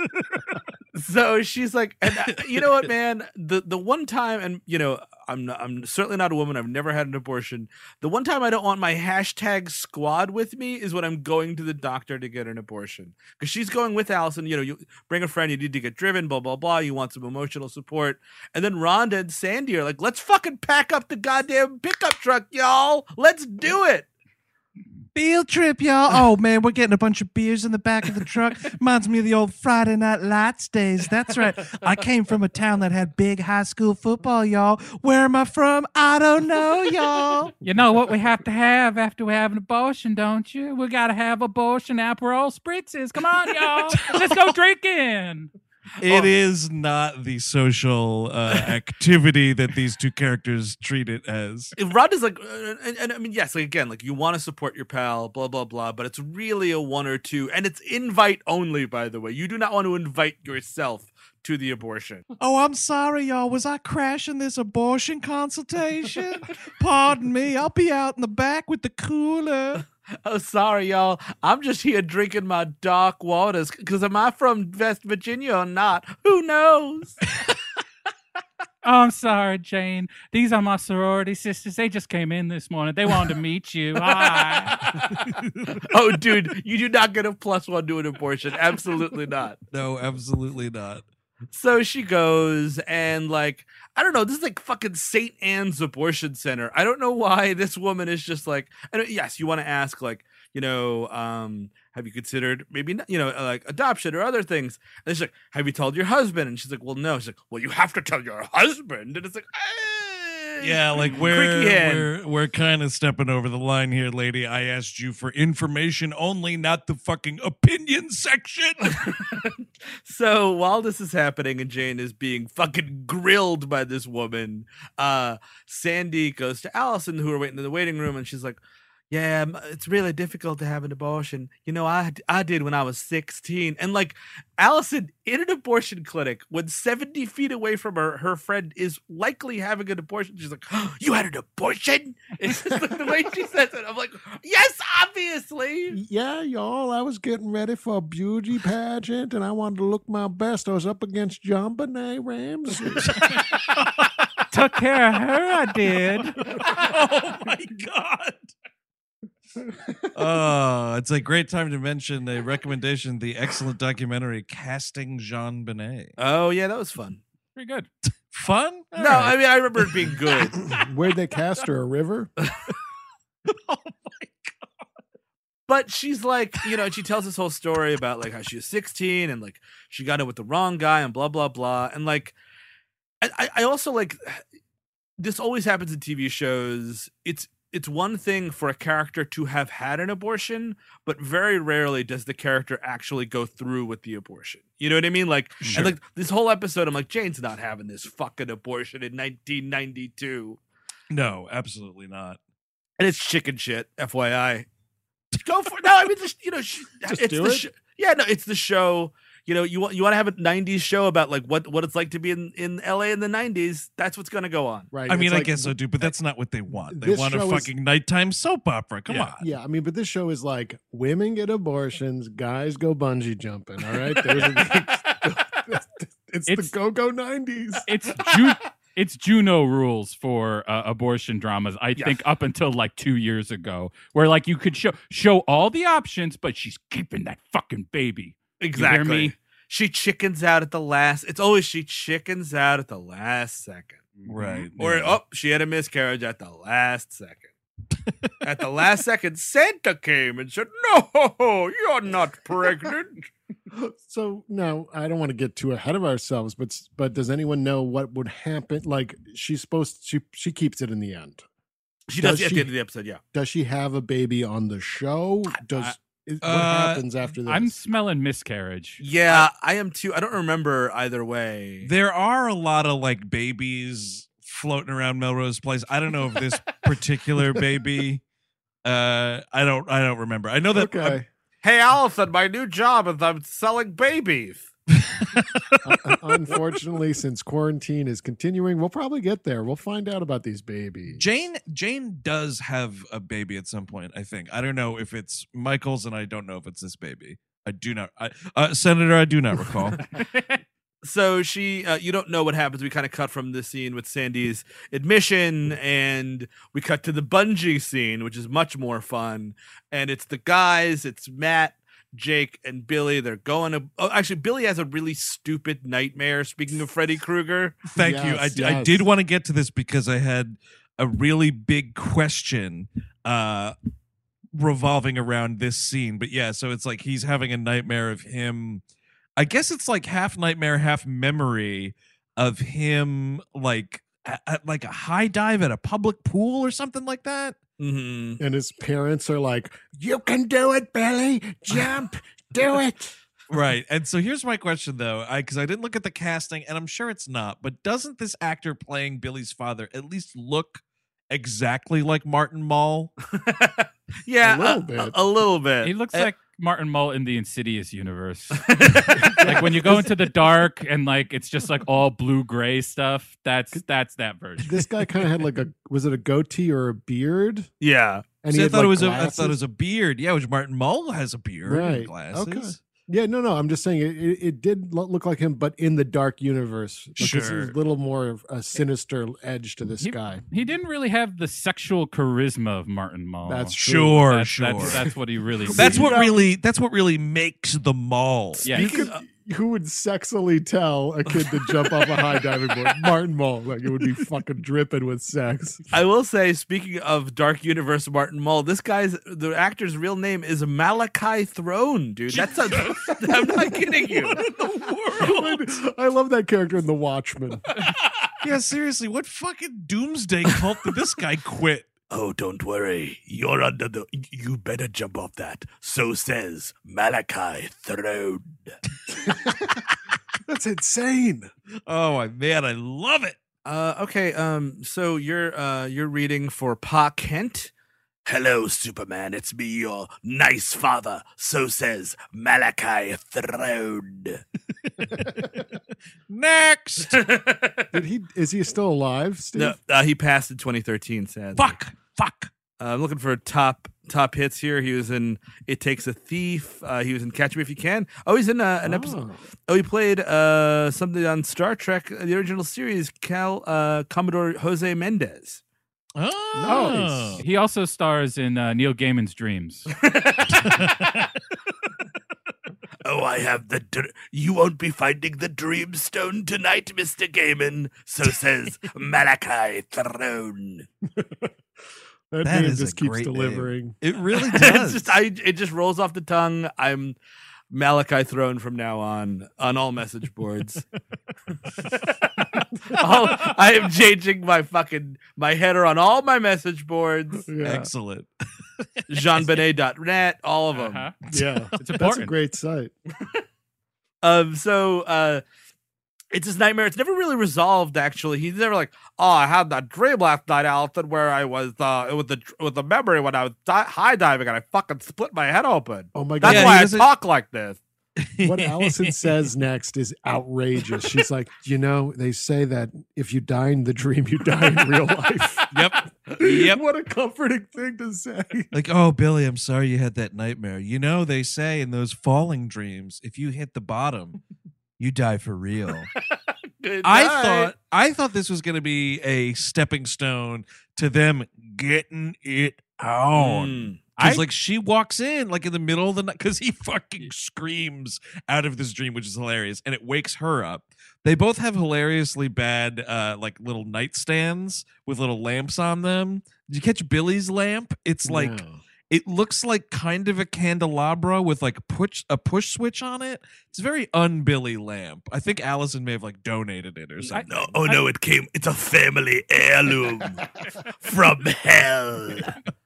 Speaker 2: So she's like, and uh, you know what, man? The the one time, and you know, I'm not, I'm certainly not a woman. I've never had an abortion. The one time I don't want my hashtag squad with me is when I'm going to the doctor to get an abortion, because she's going with Allison. You know, you bring a friend. You need to get driven. Blah blah blah. You want some emotional support, and then Rhonda and Sandy are like, let's fucking pack up the goddamn pickup truck, y'all. Let's do it.
Speaker 3: Field trip, y'all. Oh, man, we're getting a bunch of beers in the back of the truck. Reminds me of the old Friday Night Lights days. That's right. I came from a town that had big high school football, y'all. Where am I from? I don't know, y'all.
Speaker 4: You know what we have to have after we have an abortion, don't you? We got to have abortion Aperol spritzes. Come on, y'all. Let's go drinking.
Speaker 3: It is not the social uh, activity that these two characters treat it as.
Speaker 2: If Rhonda's like, uh, and, and I mean, yes, like again, like you want to support your pal, blah blah blah, but it's really a one or two, and it's invite only. By the way, you do not want to invite yourself to the abortion.
Speaker 3: Oh, I'm sorry, y'all. Was I crashing this abortion consultation? Pardon me. I'll be out in the back with the cooler.
Speaker 2: Oh, sorry, y'all. I'm just here drinking my dark waters. Because am I from West Virginia or not? Who knows?
Speaker 4: Oh, I'm sorry, Jane. These are my sorority sisters. They just came in this morning. They wanted to meet you. Hi.
Speaker 2: Oh, dude, you do not get a plus one to an abortion. Absolutely not.
Speaker 3: No, absolutely not.
Speaker 2: So she goes, and like, I don't know, this is like fucking Saint Anne's abortion center. I don't know why this woman is just like, and yes, you want to ask, like, you know, um, have you considered maybe, not, you know, uh, like adoption or other things? And she's like, have you told your husband? And she's like, well, no. She's like, well, you have to tell your husband. And it's like, eh.
Speaker 3: Yeah, like we're
Speaker 2: Creaky hand.
Speaker 3: we're we're kind of stepping over the line here, lady. I asked you for information only, not the fucking opinion section.
Speaker 2: So while this is happening and Jane is being fucking grilled by this woman, uh, Sandy goes to Allison, who are waiting in the waiting room, and she's like, yeah, m- it's really difficult to have an abortion. You know, I I did when I was sixteen. And like Allison in an abortion clinic, when seventy feet away from her, her friend is likely having an abortion. She's like, oh, you had an abortion? It's just like the way she says it. I'm like, yes, obviously.
Speaker 5: Yeah, y'all. I was getting ready for a beauty pageant, and I wanted to look my best. I was up against John Benet Ramsey.
Speaker 4: Took care of her, I did.
Speaker 3: Oh my god. Oh, it's a great time to mention a recommendation: the excellent documentary "Casting Jean Benet."
Speaker 2: Oh yeah, that was fun.
Speaker 4: Pretty good.
Speaker 3: Fun? All
Speaker 2: no,
Speaker 3: right.
Speaker 2: I mean I remember it being good.
Speaker 5: Where'd they cast her? A river?
Speaker 3: Oh my god!
Speaker 2: But she's like, you know, she tells this whole story about like how she was sixteen and like she got in with the wrong guy and blah blah blah. And like, I, I also like this always happens in T V shows. It's it's one thing for a character to have had an abortion, but very rarely does the character actually go through with the abortion. You know what I mean? Like,
Speaker 3: Sure.
Speaker 2: and like this whole episode, I'm like, Jane's not having this fucking abortion in nineteen ninety-two.
Speaker 3: No, absolutely not.
Speaker 2: And it's chicken shit, F Y I. Go for no. I mean, just, you know, sh-
Speaker 5: Just
Speaker 2: it's
Speaker 5: do
Speaker 2: the
Speaker 5: it?
Speaker 2: sh- yeah, no, it's the show. You know, you want you want to have a nineties show about like what what it's like to be in in L A in the nineties. That's what's gonna go on.
Speaker 5: Right.
Speaker 3: I mean,
Speaker 5: it's
Speaker 3: I
Speaker 5: like-
Speaker 3: guess so, dude, but that's not what they want. They
Speaker 5: This
Speaker 3: want a
Speaker 5: show is-
Speaker 3: fucking nighttime soap opera. Come
Speaker 2: Yeah.
Speaker 3: on.
Speaker 5: Yeah, I mean, but this show is like women get abortions, guys go bungee jumping. All right, Those are the, it's,
Speaker 4: It's-
Speaker 5: the go-go nineties.
Speaker 4: It's Ju- it's Juno rules for uh, abortion dramas. I
Speaker 2: Yeah.
Speaker 4: think up until like two years ago, where like you could show show all the options, but she's keeping that fucking baby.
Speaker 2: Exactly.
Speaker 4: me?
Speaker 2: She chickens out at the last. It's always she chickens out at the last second.
Speaker 3: Right.
Speaker 2: Or
Speaker 3: yeah.
Speaker 2: oh, she had a miscarriage at the last second. At the last second, Santa came and said, "No, you're not pregnant."
Speaker 5: So no, I don't want to get too ahead of ourselves, but but does anyone know what would happen? Like she's supposed she she keeps it in the end.
Speaker 2: She
Speaker 5: Does
Speaker 2: does, at
Speaker 5: she-
Speaker 2: the end of the episode. Yeah.
Speaker 5: Does she have a baby on the show? Does is, what
Speaker 3: Uh,
Speaker 5: happens after this?
Speaker 4: I'm smelling miscarriage.
Speaker 2: Yeah, I am too. I don't remember either way.
Speaker 3: There are a lot of like babies floating around Melrose Place. I don't know if this particular baby. Uh, I don't. I don't remember. I know that.
Speaker 5: okay.
Speaker 2: Hey, Allison, my new job is I'm selling babies.
Speaker 5: Uh, unfortunately, since quarantine is continuing, we'll probably get there. We'll find out about these babies.
Speaker 3: Jane Jane does have a baby at some point, I think. I don't know if it's Michael's, and I don't know if it's this baby. I do not. I, uh, Senator, I do not recall.
Speaker 2: So she, uh, you don't know what happens. We kind of cut from the scene with Sandy's admission, and we cut to the bungee scene, which is much more fun. And it's the guys. It's Matt, Jake, and Billy. They're going to. Oh, actually, Billy has a really stupid nightmare. Speaking of Freddy Krueger,
Speaker 3: Thank you. I,
Speaker 5: Yes,
Speaker 3: I
Speaker 5: yes.
Speaker 3: did want to get to this because I had a really big question uh, revolving around this scene. But yeah, so it's like he's having a nightmare of him. I guess it's like half nightmare, half memory of him, like at, at like a high dive at a public pool or something like that.
Speaker 2: mm-hmm.
Speaker 5: And his parents are like, "You can do it, Billy. Jump, do it."
Speaker 3: Right. And so here's my question though, I because I didn't look at the casting, and I'm sure it's not, but doesn't this actor playing Billy's father at least look exactly like Martin Mull?
Speaker 2: yeah,
Speaker 5: A little
Speaker 2: a,
Speaker 5: bit.
Speaker 2: A, a little bit.
Speaker 4: He looks
Speaker 2: Uh,
Speaker 4: like Martin Mull in the Insidious universe. Like when you go into the dark and like it's just like all blue gray stuff. That's that's that version.
Speaker 5: This guy kind of had like a was it a goatee or a beard?
Speaker 2: yeah.
Speaker 5: And
Speaker 3: See,
Speaker 5: he
Speaker 3: I
Speaker 5: had,
Speaker 3: thought
Speaker 5: like,
Speaker 3: it was a, I
Speaker 5: glasses?
Speaker 3: thought it was a beard. Yeah, which Martin Mull has a beard
Speaker 5: Right.
Speaker 3: and glasses.
Speaker 5: Okay. Yeah, no, no. I'm just saying it, it, it did lo- look like him, but in the dark universe. Like, there's
Speaker 3: Sure.
Speaker 5: a little more of a sinister edge to this
Speaker 4: He-
Speaker 5: guy.
Speaker 4: He didn't really have the sexual charisma of Martin Mull.
Speaker 5: That's true.
Speaker 3: Sure,
Speaker 4: That's,
Speaker 3: sure.
Speaker 4: that's, that's what he really.
Speaker 3: That's
Speaker 4: did.
Speaker 3: what really that's what really makes the mall.
Speaker 4: Yeah.
Speaker 5: You
Speaker 2: Speaking
Speaker 5: could,
Speaker 2: of-
Speaker 5: who would sexily tell a kid to jump off a high diving board? Martin Mull. Like it would be fucking dripping with sex.
Speaker 2: I will say, speaking of Dark Universe Martin Mull, this guy's the actor's real name is Malachi Throne, dude. That's a, I'm not kidding you.
Speaker 5: I love that character in The Watchmen.
Speaker 3: Yeah, seriously, what fucking doomsday cult did this guy quit?
Speaker 2: Oh, don't worry. You're under the. You better jump off that. So says Malachi Throne.
Speaker 5: That's insane.
Speaker 3: Oh my man, I love it.
Speaker 2: Uh, okay. Um. So you're uh you're reading for Pa Kent. Hello, Superman. It's me, your nice father. So says Malachi Throne.
Speaker 3: Next.
Speaker 5: Did he? Is he still alive, Steve?
Speaker 2: No, uh, he passed in twenty thirteen. Sadly.
Speaker 3: Fuck. Fuck.
Speaker 2: Uh, I'm looking for top top hits here. He was in It Takes a Thief. Uh, he was in Catch Me If You Can. Oh, he's in uh, an episode.
Speaker 5: Oh.
Speaker 2: Oh, he played uh, something on Star Trek, the original series. Cal uh, Commodore Jose Mendez.
Speaker 3: Oh.
Speaker 4: He also stars in uh, Neil Gaiman's Dreams.
Speaker 2: Oh, I have the. Dr- you won't be finding the Dreamstone tonight, Mister Gaiman. So says Malachi Throne.
Speaker 5: That,
Speaker 3: That
Speaker 5: name
Speaker 3: is
Speaker 5: just
Speaker 3: a
Speaker 5: keeps
Speaker 3: great name.
Speaker 5: delivering.
Speaker 3: It really
Speaker 2: It's
Speaker 3: does.
Speaker 2: just, I, it just rolls off the tongue. I'm Malachi Throne from now on on all message boards. all, I am changing my fucking my header on all my message boards.
Speaker 5: Yeah,
Speaker 3: Excellent.
Speaker 2: Jean Benet dot net, all of them.
Speaker 4: Uh-huh.
Speaker 5: yeah.
Speaker 4: It's
Speaker 5: That's a
Speaker 4: important.
Speaker 5: great site.
Speaker 2: Um, so uh, it's his nightmare. It's never really resolved. Actually, he's never like, oh, I had that dream last night, Alton, where I was uh with the with the memory when I was di- high diving and I fucking split my head open.
Speaker 5: Oh my god.
Speaker 2: That's
Speaker 3: Yeah,
Speaker 2: why
Speaker 3: he
Speaker 2: I
Speaker 3: doesn't-
Speaker 2: talk like this.
Speaker 5: What Allison says next is outrageous. She's like, you know, they say that if you die in the dream, you die in real life.
Speaker 3: Yep. Yep.
Speaker 5: What a comforting thing to say.
Speaker 3: Like, oh, Billy, I'm sorry you had that nightmare. You know, they say in those falling dreams, if you hit the bottom, you die for real.
Speaker 2: Good
Speaker 3: I
Speaker 2: night.
Speaker 3: thought I thought this was going to be a stepping stone to them getting it on.
Speaker 2: Mm.
Speaker 3: Because
Speaker 4: I-
Speaker 3: like she walks in like in the middle of the night because he fucking screams out of this dream, which is hilarious, and it wakes her up. They both have hilariously bad uh like little nightstands with little lamps on them. Did you catch Billy's lamp? It's like
Speaker 5: No.
Speaker 3: it looks like kind of a candelabra with like push a push switch on it. It's a very un-Billy lamp. I think Allison may have like donated it or something.
Speaker 2: No, oh no, it came. It's a family heirloom from hell.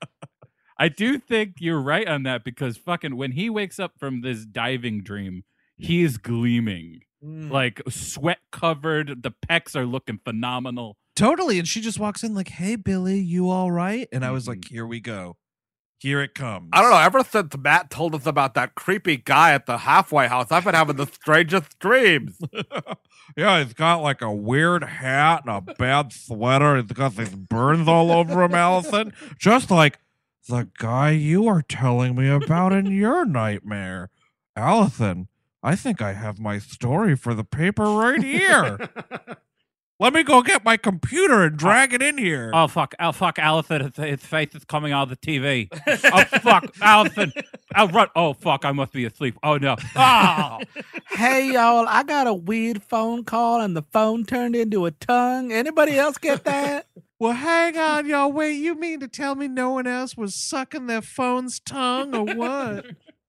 Speaker 4: I do think you're right on that because fucking when he wakes up from this diving dream, he is gleaming. Like sweat covered, the pecs are looking phenomenal.
Speaker 3: Totally. And she just walks in like, hey, Billy, you all right? And I was like, here we go. Here it comes.
Speaker 2: I don't know. Ever since Matt told us about that creepy guy at the halfway house, I've been having the strangest dreams.
Speaker 3: Yeah, he's got like a weird hat and a bad sweater. He's got these burns all over him, Allison. Just like the guy you are telling me about in your nightmare. Allison, I think I have my story for the paper right here. Let me go get my computer and drag it in here.
Speaker 4: Oh fuck! Oh fuck! Allison, his, his face is coming out of the T V. Oh fuck! Allison, I'll run. Oh fuck! I must be asleep. Oh no! Ah!
Speaker 2: Hey, y'all, I got a weird phone call and the phone turned into a tongue. Anybody else get that?
Speaker 3: Well, hang on, y'all. Wait, you mean to tell me no one else was sucking their phone's tongue or what?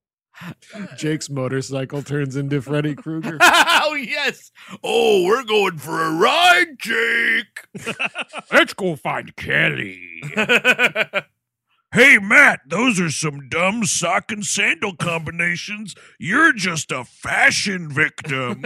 Speaker 5: Jake's motorcycle turns into Freddy Krueger.
Speaker 2: Oh, yes. Oh, we're going for a ride, Jake.
Speaker 4: Let's go find Kelly.
Speaker 3: Hey, Matt, those are some dumb sock and sandal combinations. You're just a fashion victim.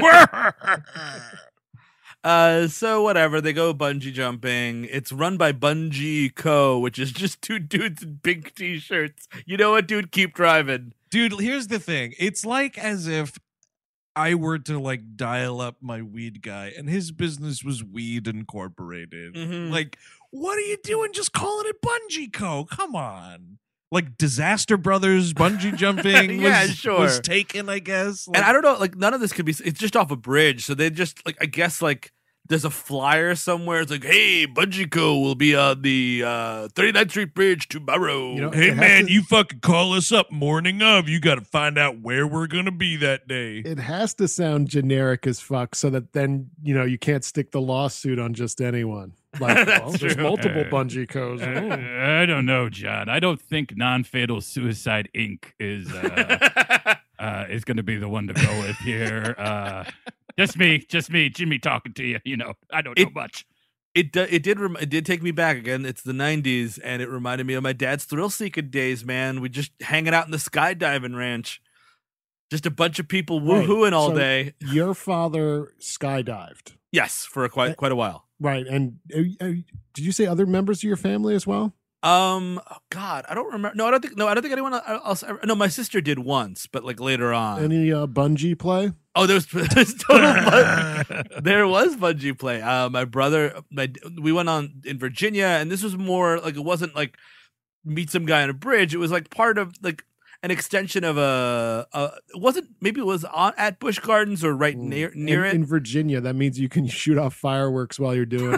Speaker 2: Uh, so whatever, they go bungee jumping. It's run by Bungee Co., which is just two dudes in pink t-shirts. You know what, dude? Keep driving.
Speaker 3: Dude, here's the thing. It's like as if I were to like dial up my weed guy and his business was Weed Incorporated.
Speaker 2: Mhm.
Speaker 3: Like, what are you doing just calling it Bungee Co.? Come on. Like Disaster Brothers bungee jumping
Speaker 2: Yeah,
Speaker 3: was,
Speaker 2: sure.
Speaker 3: was taken, I guess.
Speaker 2: And I don't know, like, none of this could be, it's just off a bridge. So they just, like, I guess, like, there's a flyer somewhere. It's like, hey, Bungee Co. will be on the uh, thirty-ninth Street Bridge tomorrow.
Speaker 5: You know,
Speaker 3: Hey
Speaker 5: It has
Speaker 3: man,
Speaker 5: to-
Speaker 3: you fucking call us up morning of. You got to find out where we're gonna be that day.
Speaker 5: It has to sound generic as fuck so that then, you know, you can't stick the lawsuit on just anyone. Like,
Speaker 2: That's
Speaker 5: well, there's
Speaker 2: true.
Speaker 5: multiple bungee codes.
Speaker 4: Uh,
Speaker 5: Oh.
Speaker 4: I don't know, John. I don't think Non-Fatal Suicide Incorporated is uh, uh, is going to be the one to go with here. Uh, just me, just me, Jimmy talking to you. You know, I don't know
Speaker 2: It-
Speaker 4: much.
Speaker 2: It do, it did rem- it did take me back again. It's the nineties, and it reminded me of my dad's thrill seeking days. Man, we just hanging out in the skydiving ranch, just a bunch of people
Speaker 5: Right,
Speaker 2: woohooing all
Speaker 5: so-
Speaker 2: day.
Speaker 5: Your father skydived,
Speaker 2: Yes, for a quite quite a while.
Speaker 5: right? And uh, uh, did you say other members of your family as well?
Speaker 2: Um, oh God, I don't remember. No, I don't think. No, I don't think anyone else. Ever, no, my sister did once, but like later on.
Speaker 5: Any uh, bungee play?
Speaker 2: Oh, there was, there was total. bun- there was bungee play. Uh, my brother, my we went on in Virginia, and this was more like it wasn't like meet some guy on a bridge. It was like part of like, an extension of a, a it wasn't maybe it was on at Busch Gardens or right near near
Speaker 5: in,
Speaker 2: it
Speaker 5: in Virginia. That means you can shoot off fireworks while you're doing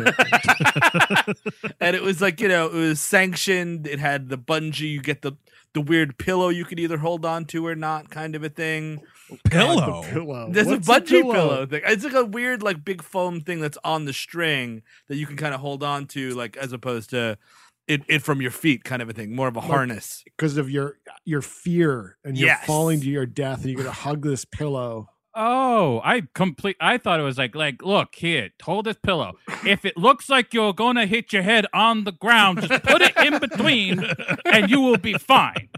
Speaker 5: it.
Speaker 2: and it was like, you know, it was sanctioned. It had the bungee. You get the the weird pillow you could either hold on to or not, kind of a thing.
Speaker 3: Pillow.
Speaker 5: The pillow.
Speaker 2: There's
Speaker 5: What's
Speaker 2: a
Speaker 5: a
Speaker 2: bungee
Speaker 5: pillow?
Speaker 2: pillow thing. It's like a weird, like big foam thing that's on the string that you can kind of hold on to, like as opposed to it, it from your feet, kind of a thing. More of a
Speaker 5: Like,
Speaker 2: harness.
Speaker 5: Because of your your fear and you're
Speaker 2: Yes.
Speaker 5: falling to your death, and you're gonna hug this pillow.
Speaker 4: Oh, I complete. I thought it was like, like, look here, hold this pillow. If it looks like you're gonna hit your head on the ground, just put it in between, and you will be fine.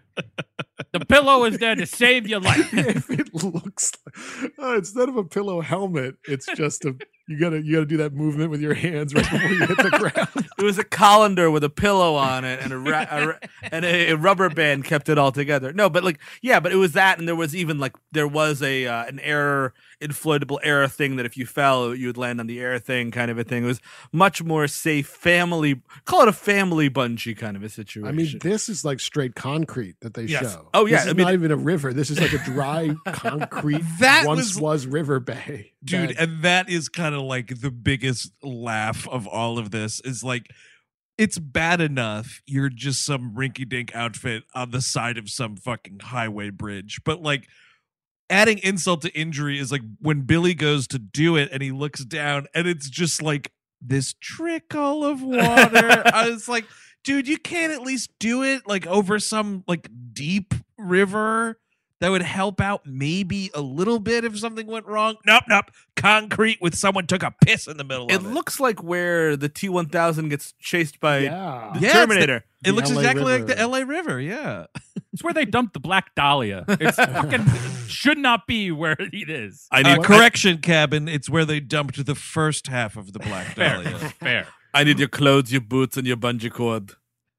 Speaker 4: The pillow is there to save your life.
Speaker 5: If it looks like, oh, instead of a pillow helmet, it's just a you gotta you gotta do that movement with your hands right before you hit the ground.
Speaker 2: It was a colander with a pillow on it and a, ra- a ra- and a, a rubber band kept it all together. No, but like yeah, but it was that, and there was even like there was a uh, an air inflatable air thing that if you fell you would land on the air thing, kind of a thing. It was much more safe, family. Call it a family bungee kind of a situation.
Speaker 5: I mean, this is like straight concrete that they
Speaker 2: Yes.
Speaker 5: show.
Speaker 2: Oh, yeah,
Speaker 5: this is
Speaker 2: I mean-
Speaker 5: not even a river. This is like a dry concrete.
Speaker 3: That
Speaker 5: once
Speaker 3: was-
Speaker 5: was, River Bay,
Speaker 3: Dude,
Speaker 5: That-
Speaker 3: and that is kind of like the biggest laugh of all of this is like it's bad enough you're just some rinky-dink outfit on the side of some fucking highway bridge, but like adding insult to injury is like when Billy goes to do it and he looks down and it's just like this trickle of water. I was like, dude, you can't at least do it like over some like deep river that would help out maybe a little bit if something went wrong. Nope, nope. Concrete with someone took a piss in the middle
Speaker 2: it
Speaker 3: of it.
Speaker 2: looks like where the T one thousand gets chased by
Speaker 5: yeah.
Speaker 2: the
Speaker 3: Yeah, it's the-
Speaker 2: Terminator.
Speaker 3: It
Speaker 5: The
Speaker 3: looks
Speaker 5: L A
Speaker 3: exactly like the
Speaker 5: River.
Speaker 3: L A River, yeah.
Speaker 4: It's where they dumped the Black Dahlia. It's fucking should not be where it is.
Speaker 2: I
Speaker 3: Uh,
Speaker 2: need
Speaker 3: correction, cabin. It's where they dumped the first half of the Black
Speaker 4: Fair,
Speaker 3: Dahlia.
Speaker 4: fair.
Speaker 2: I need your clothes, your boots, and your bungee cord.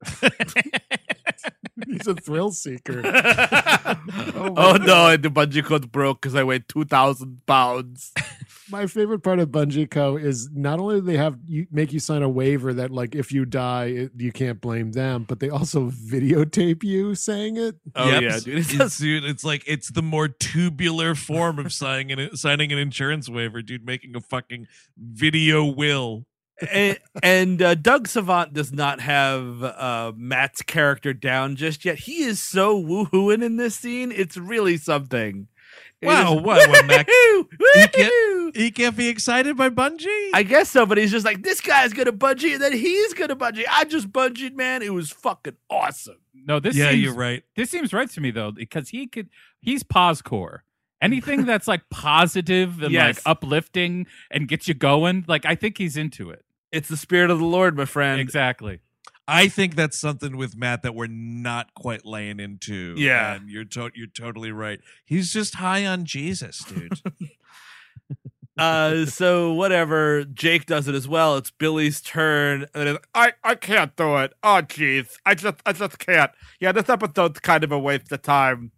Speaker 5: He's a thrill seeker.
Speaker 2: oh,
Speaker 5: my
Speaker 2: no, the bungee cord broke because I weighed two thousand pounds.
Speaker 5: My favorite part of Bungee Co is not only do they have you make you sign a waiver that like if you die it, you can't blame them, but they also videotape you saying it.
Speaker 2: Oh,
Speaker 3: Yep.
Speaker 2: yeah, dude. It's
Speaker 3: It's,
Speaker 2: just-
Speaker 3: dude, it's like it's the more tubular form of signing an signing an insurance waiver, dude, making a fucking video will.
Speaker 2: and and uh, Doug Savant does not have uh, Matt's character down just yet. He is so woohooing in this scene. It's really something. It
Speaker 3: Wow,
Speaker 2: is-
Speaker 3: what, what, Mac-
Speaker 2: Woohoo!
Speaker 3: He can't-
Speaker 2: Woohoo!
Speaker 3: He can't be excited by Bungie?
Speaker 2: I guess so, but he's just like, this guy's gonna bungee, and then he's gonna bungee. I just bungeed, man. It was fucking awesome.
Speaker 4: No, this
Speaker 3: yeah,
Speaker 4: seems,
Speaker 3: you're right.
Speaker 4: This seems right to me though, because he could. He's poscore. Anything that's like positive and
Speaker 2: Yes.
Speaker 4: like uplifting and gets you going, like I think he's into it.
Speaker 2: It's the spirit of the Lord, my friend.
Speaker 4: Exactly.
Speaker 3: I think that's something with Matt that we're not quite laying into.
Speaker 2: Yeah.
Speaker 3: and you're to- you're totally right. He's just high on Jesus, dude.
Speaker 2: Uh, so whatever, Jake does it as well. It's Billy's turn, and it's, I I can't do it. Oh jeez, I just I just can't. Yeah, this episode's kind of a waste of time.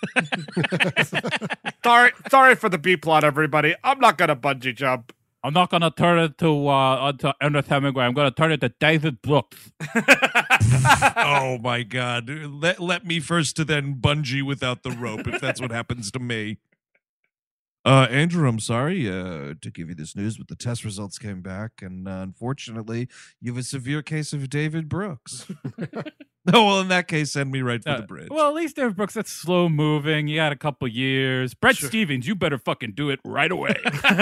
Speaker 2: sorry, sorry for the B plot, everybody. I'm not gonna bungee jump.
Speaker 4: I'm not gonna turn it to uh to Ernest Hemingway. I'm gonna turn it to David Brooks.
Speaker 3: Oh my God! Let let me first to then bungee without the rope if that's what happens to me. Uh, Andrew, I'm sorry uh, to give you this news, but the test results came back, and uh, unfortunately, you have a severe case of David Brooks. Oh, well, in that case, send me right for
Speaker 4: Uh,
Speaker 3: the bridge.
Speaker 4: Well, at least David Brooks, that's slow moving. You got a couple years. Brett
Speaker 2: Sure.
Speaker 4: Stevens, you better fucking do it right away.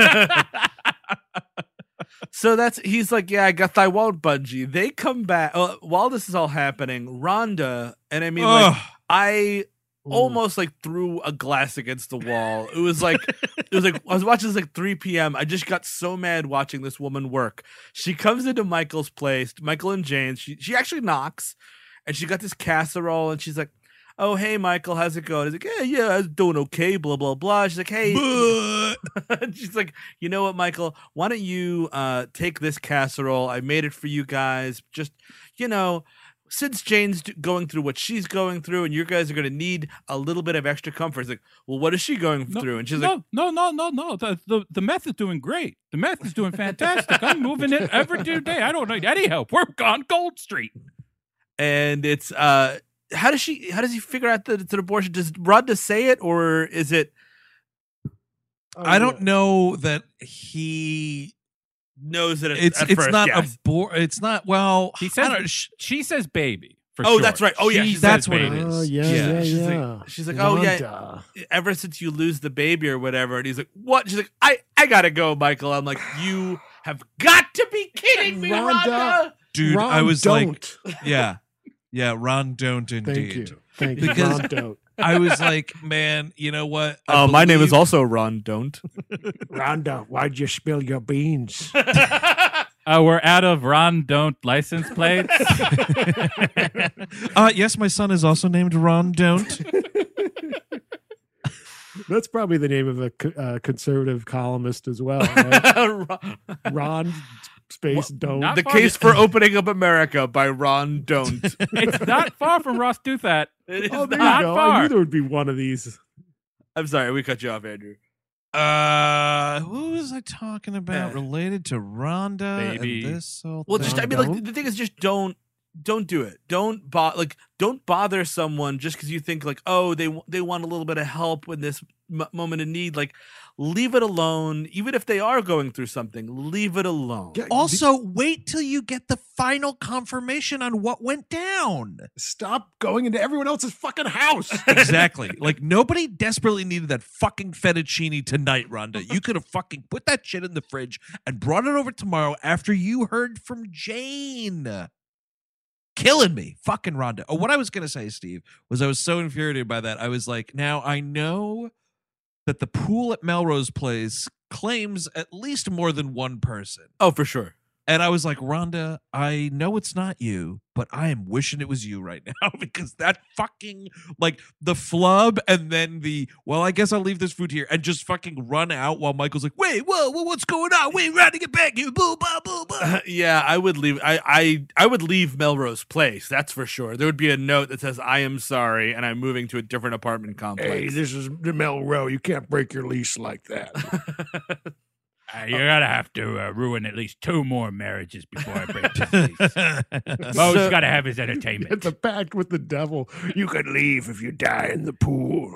Speaker 2: So that's he's like, yeah, I guess I won't bungee. They come back uh, while this is all happening. Rhonda and I mean, like,
Speaker 3: Ugh.
Speaker 2: I almost like threw a glass against the wall. It was like it was like I was watching this like three p.m. I just got so mad watching this woman work. She comes into Michael's place, Michael and Jane's. She she actually knocks, and she got this casserole, and she's like, "Oh, hey, Michael, how's it going?" He's like, "Yeah, yeah, I was doing okay." Blah blah blah. She's like, "Hey,"
Speaker 3: But-
Speaker 2: she's like, "You know what, Michael? Why don't you uh take this casserole? I made it for you guys. Just you know." Since Jane's d- going through what she's going through, and you guys are going to need a little bit of extra comfort, it's like, well, what is she going
Speaker 4: No,
Speaker 2: through? And she's
Speaker 4: no,
Speaker 2: like,
Speaker 4: no, no, no, no. The, the the meth is doing great. The meth is doing fantastic. I'm moving it every day. I don't need any help. We're on Gold Street.
Speaker 2: and it's uh, how does she? How does he figure out that it's an abortion? Does Rhonda say it, or is it?
Speaker 5: Oh,
Speaker 3: I don't
Speaker 5: yeah.
Speaker 3: know that he.
Speaker 2: Knows that
Speaker 3: It's
Speaker 2: at
Speaker 3: it's
Speaker 2: first,
Speaker 3: not
Speaker 2: yes.
Speaker 3: abor. It's not. Well,
Speaker 4: He
Speaker 3: I
Speaker 4: says
Speaker 3: don't- sh-
Speaker 4: she says baby. For
Speaker 2: Oh,
Speaker 4: sure.
Speaker 2: that's right. Oh, yeah,
Speaker 4: She
Speaker 2: she
Speaker 4: says
Speaker 3: that's what it
Speaker 4: baby.
Speaker 3: is.
Speaker 5: Oh yeah,
Speaker 3: Yeah.
Speaker 5: yeah,
Speaker 2: She's like-
Speaker 5: yeah.
Speaker 2: she's like, oh, yeah.
Speaker 5: Rhonda.
Speaker 2: Ever since you lose the baby or whatever, and he's like, "What?" She's like, "I, I gotta go, Michael." I'm like, "You have got to be kidding me,
Speaker 5: Rhonda.
Speaker 2: Rhonda."
Speaker 3: dude,
Speaker 5: Ron,
Speaker 3: I was
Speaker 5: don't.
Speaker 3: like, yeah, yeah. Ron, don't indeed.
Speaker 5: Thank you, thank you.
Speaker 3: Because-
Speaker 5: Ron, don't.
Speaker 3: I was like, man, you know what? I
Speaker 2: Uh, my name is
Speaker 3: believe-
Speaker 2: also Ron. Don't.
Speaker 5: Rhonda, why'd you spill your beans?
Speaker 4: Uh, we're out of Ron Don't license plates.
Speaker 3: uh, yes, my son is also named Ron. Don't.
Speaker 5: That's probably the name of a co- uh, conservative columnist as well. Right? Ron space don't.
Speaker 4: not
Speaker 2: The
Speaker 4: far-
Speaker 2: Case for Opening Up America by Ron Don't.
Speaker 4: It's not far from Ross Douthat.
Speaker 2: It is
Speaker 5: Oh, there
Speaker 2: not.
Speaker 5: you go.
Speaker 4: far.
Speaker 5: I knew there would be one of these.
Speaker 2: I'm sorry, we cut you off, Andrew.
Speaker 3: Uh, who was I talking about
Speaker 2: Uh,
Speaker 3: related to Rhonda?
Speaker 4: Baby.
Speaker 3: And this whole
Speaker 2: Well,
Speaker 3: thing?
Speaker 2: just I mean, like the thing is, just don't don't do it. Don't bo- like don't bother someone just because you think like, oh, they w- they want a little bit of help in this m- moment of need. Like, leave it alone. Even if they are going through something, leave it alone.
Speaker 5: Yeah,
Speaker 3: Also, wait till you get the final confirmation on what went down.
Speaker 5: Stop going into everyone else's fucking house.
Speaker 3: Exactly. Like nobody desperately needed that fucking fettuccine tonight, Rhonda. You could have fucking put that shit in the fridge and brought it over tomorrow after you heard from Jane. Killing me, fucking Rhonda. Oh, what I was gonna say, Steve, was I was so infuriated by that. I was like, now I know that the pool at Melrose Place claims at least more than one person.
Speaker 2: Oh, for sure.
Speaker 3: And I was like, Rhonda, I know it's not you, but I am wishing it was you right now because that fucking, like, the flub and then the, well, I guess I'll leave this food here and just fucking run out while Michael's like, wait, whoa, whoa what's going on? Wait, we're to get back here. Boo, boo, boo, boo.
Speaker 2: yeah, I would leave. I, I I would leave Melrose Place. That's for sure. There would be a note that says, "I am sorry, and I'm moving to a different apartment complex."
Speaker 5: Hey, this is the Melrose. You can't break your lease like that.
Speaker 4: Uh, you're gonna have to uh, ruin at least two more marriages before I break this lease. Mo's
Speaker 2: So-
Speaker 4: got to have his
Speaker 5: It's
Speaker 4: entertainment.
Speaker 5: a pact with the devil. You can leave if you die in the pool.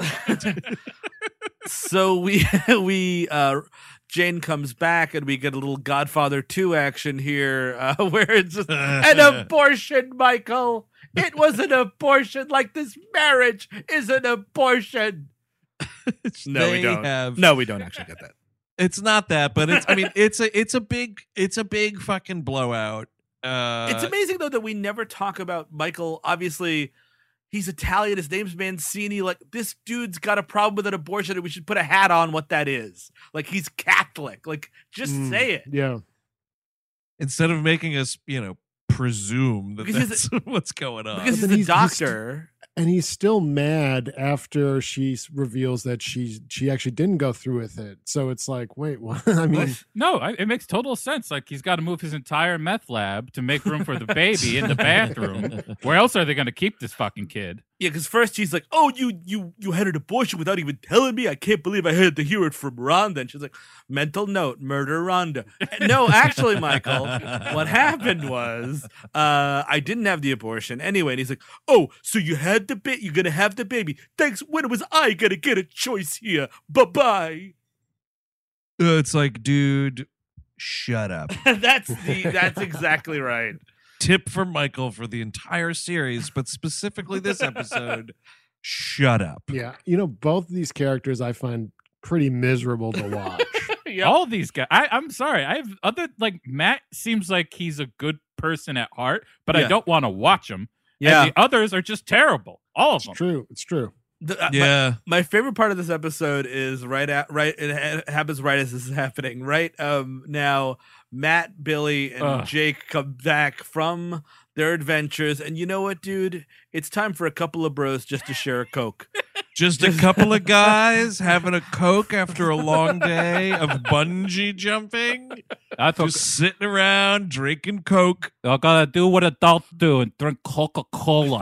Speaker 2: so we we uh Jane comes back and we get a little Godfather two action here uh, where it's just an abortion, Michael. It was an abortion, like this marriage is an abortion. No, we
Speaker 3: They
Speaker 2: don't.
Speaker 3: have-
Speaker 2: No, we don't actually get that.
Speaker 3: It's not that, but it's, I mean, it's a, it's a big, it's a big fucking blowout. Uh,
Speaker 2: It's amazing though that we never talk about Michael. Obviously, he's Italian. His name's Mancini. Like, this dude's got a problem with an abortion, and we should put a hat on what that is. Like, he's Catholic. Like, just
Speaker 5: Mm,
Speaker 2: say it.
Speaker 5: Yeah.
Speaker 3: instead of making us, you know, presume that
Speaker 2: Because
Speaker 3: that's what's going on.
Speaker 2: Because
Speaker 5: But
Speaker 2: he's the
Speaker 5: then he's- he's-
Speaker 2: doctor.
Speaker 5: And he's still mad after she s- reveals that she she actually didn't go through with it. So it's like, wait, what? I mean,
Speaker 4: No, I, it makes total sense. Like he's got to move his entire meth lab to make room for the baby in the bathroom. Where else are they going to keep this fucking kid?
Speaker 2: Yeah, because first he's like, "Oh, you you you had an abortion without even telling me. I can't believe I had to hear it from Rhonda." And she's like, "Mental note: murder Rhonda." No, actually, Michael, what happened was uh, I didn't have the abortion anyway. And he's like, "Oh, so you had the bit? You're gonna have the baby? Thanks. When was I gonna get a choice here? Bye bye."
Speaker 3: Uh, it's like, dude, shut up.
Speaker 2: That's the. That's exactly right.
Speaker 3: Tip for Michael for the entire series, but specifically this episode, shut up.
Speaker 5: yeah, you know, both of these characters I find pretty miserable to watch.
Speaker 2: Yeah.
Speaker 4: All these guys. I, I'm sorry. I have other like Matt seems like he's a good person at heart, but
Speaker 2: Yeah.
Speaker 4: I don't want to watch him.
Speaker 2: Yeah.
Speaker 4: And the others are just terrible. All of
Speaker 5: It's
Speaker 4: them.
Speaker 5: true. It's true.
Speaker 2: The- uh, my-
Speaker 3: Yeah.
Speaker 2: My favorite part of this episode is right at right it ha- happens right as this is happening. Right um now Matt, Billy, and
Speaker 4: Ugh.
Speaker 2: Jake come back from their adventures, and you know what, dude? It's time for a couple of bros just to share a Coke.
Speaker 3: Just a couple of guys having a Coke after a long day of bungee jumping.
Speaker 4: That's what
Speaker 3: Just sitting around drinking Coke.
Speaker 4: I gotta do what adults do and drink Coca Cola.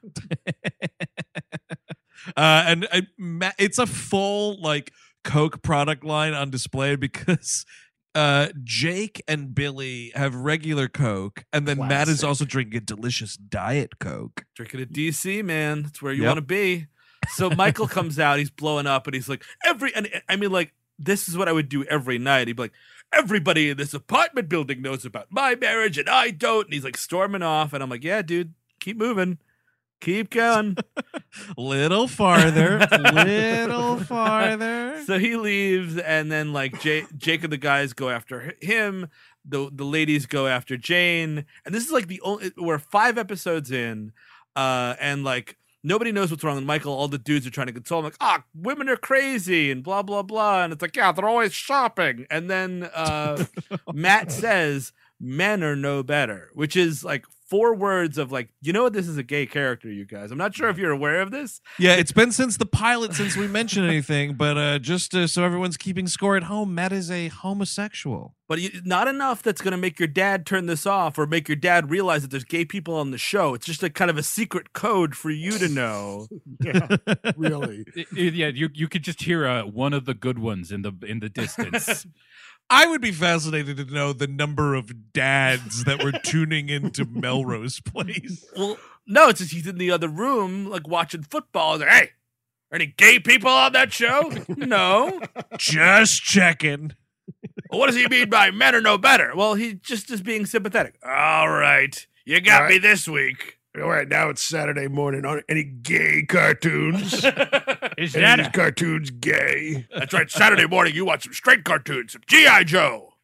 Speaker 3: Uh, and uh, Ma- it's a full like Coke product line on display because uh, Jake and Billy have regular Coke, and then Matt is
Speaker 5: Classic.
Speaker 3: also drinking a delicious Diet Coke.
Speaker 2: Drinking a D C, man. That's where you
Speaker 3: Yep.
Speaker 2: want to be. So Michael comes out, he's blowing up, and he's like, every, and I mean, like, this is what I would do every night. He'd be like, everybody in this apartment building knows about my marriage, and I don't. And he's like storming off, and I'm like, yeah, dude, keep moving. Keep going.
Speaker 3: Little farther, little farther.
Speaker 2: So he leaves, and then like Jay, Jake and the guys go after him. The the ladies go after Jane, and this is like the only we're five episodes in, uh, and like nobody knows what's wrong with Michael. All the dudes are trying to console him, like, ah, women are crazy and blah blah blah, and it's like, yeah, they're always shopping. And then uh, Matt says, "Men are no better," which is like four words of like, you know what, this is a gay character, you guys. I'm not sure if you're aware of this.
Speaker 3: Yeah, it's been since the pilot since we mentioned anything, but uh, just uh, so everyone's keeping score at home, Matt is a homosexual.
Speaker 2: But you, not enough that's going to make your dad turn this off or make your dad realize that there's gay people on the show. It's just a kind of a secret code for you to know.
Speaker 5: Yeah, really.
Speaker 4: I- I- yeah, you you could just hear uh, one of the good ones in the in the distance.
Speaker 3: I would be fascinated to know the number of dads that were tuning into Melrose Place.
Speaker 2: Well, no, it's just he's in the other room, like watching football. He's like, hey, are any gay people on that show? No.
Speaker 3: Just checking.
Speaker 2: Well, what does he mean by men are no better? Well, he just is being sympathetic. All right. You got
Speaker 5: All
Speaker 2: me
Speaker 5: right.
Speaker 2: this week.
Speaker 5: All right, now it's Saturday morning. Are any gay cartoons?
Speaker 4: Is
Speaker 5: Any
Speaker 4: that
Speaker 5: of these cartoons gay?
Speaker 2: That's right. Saturday morning, you watch some straight cartoons, some G I. Joe.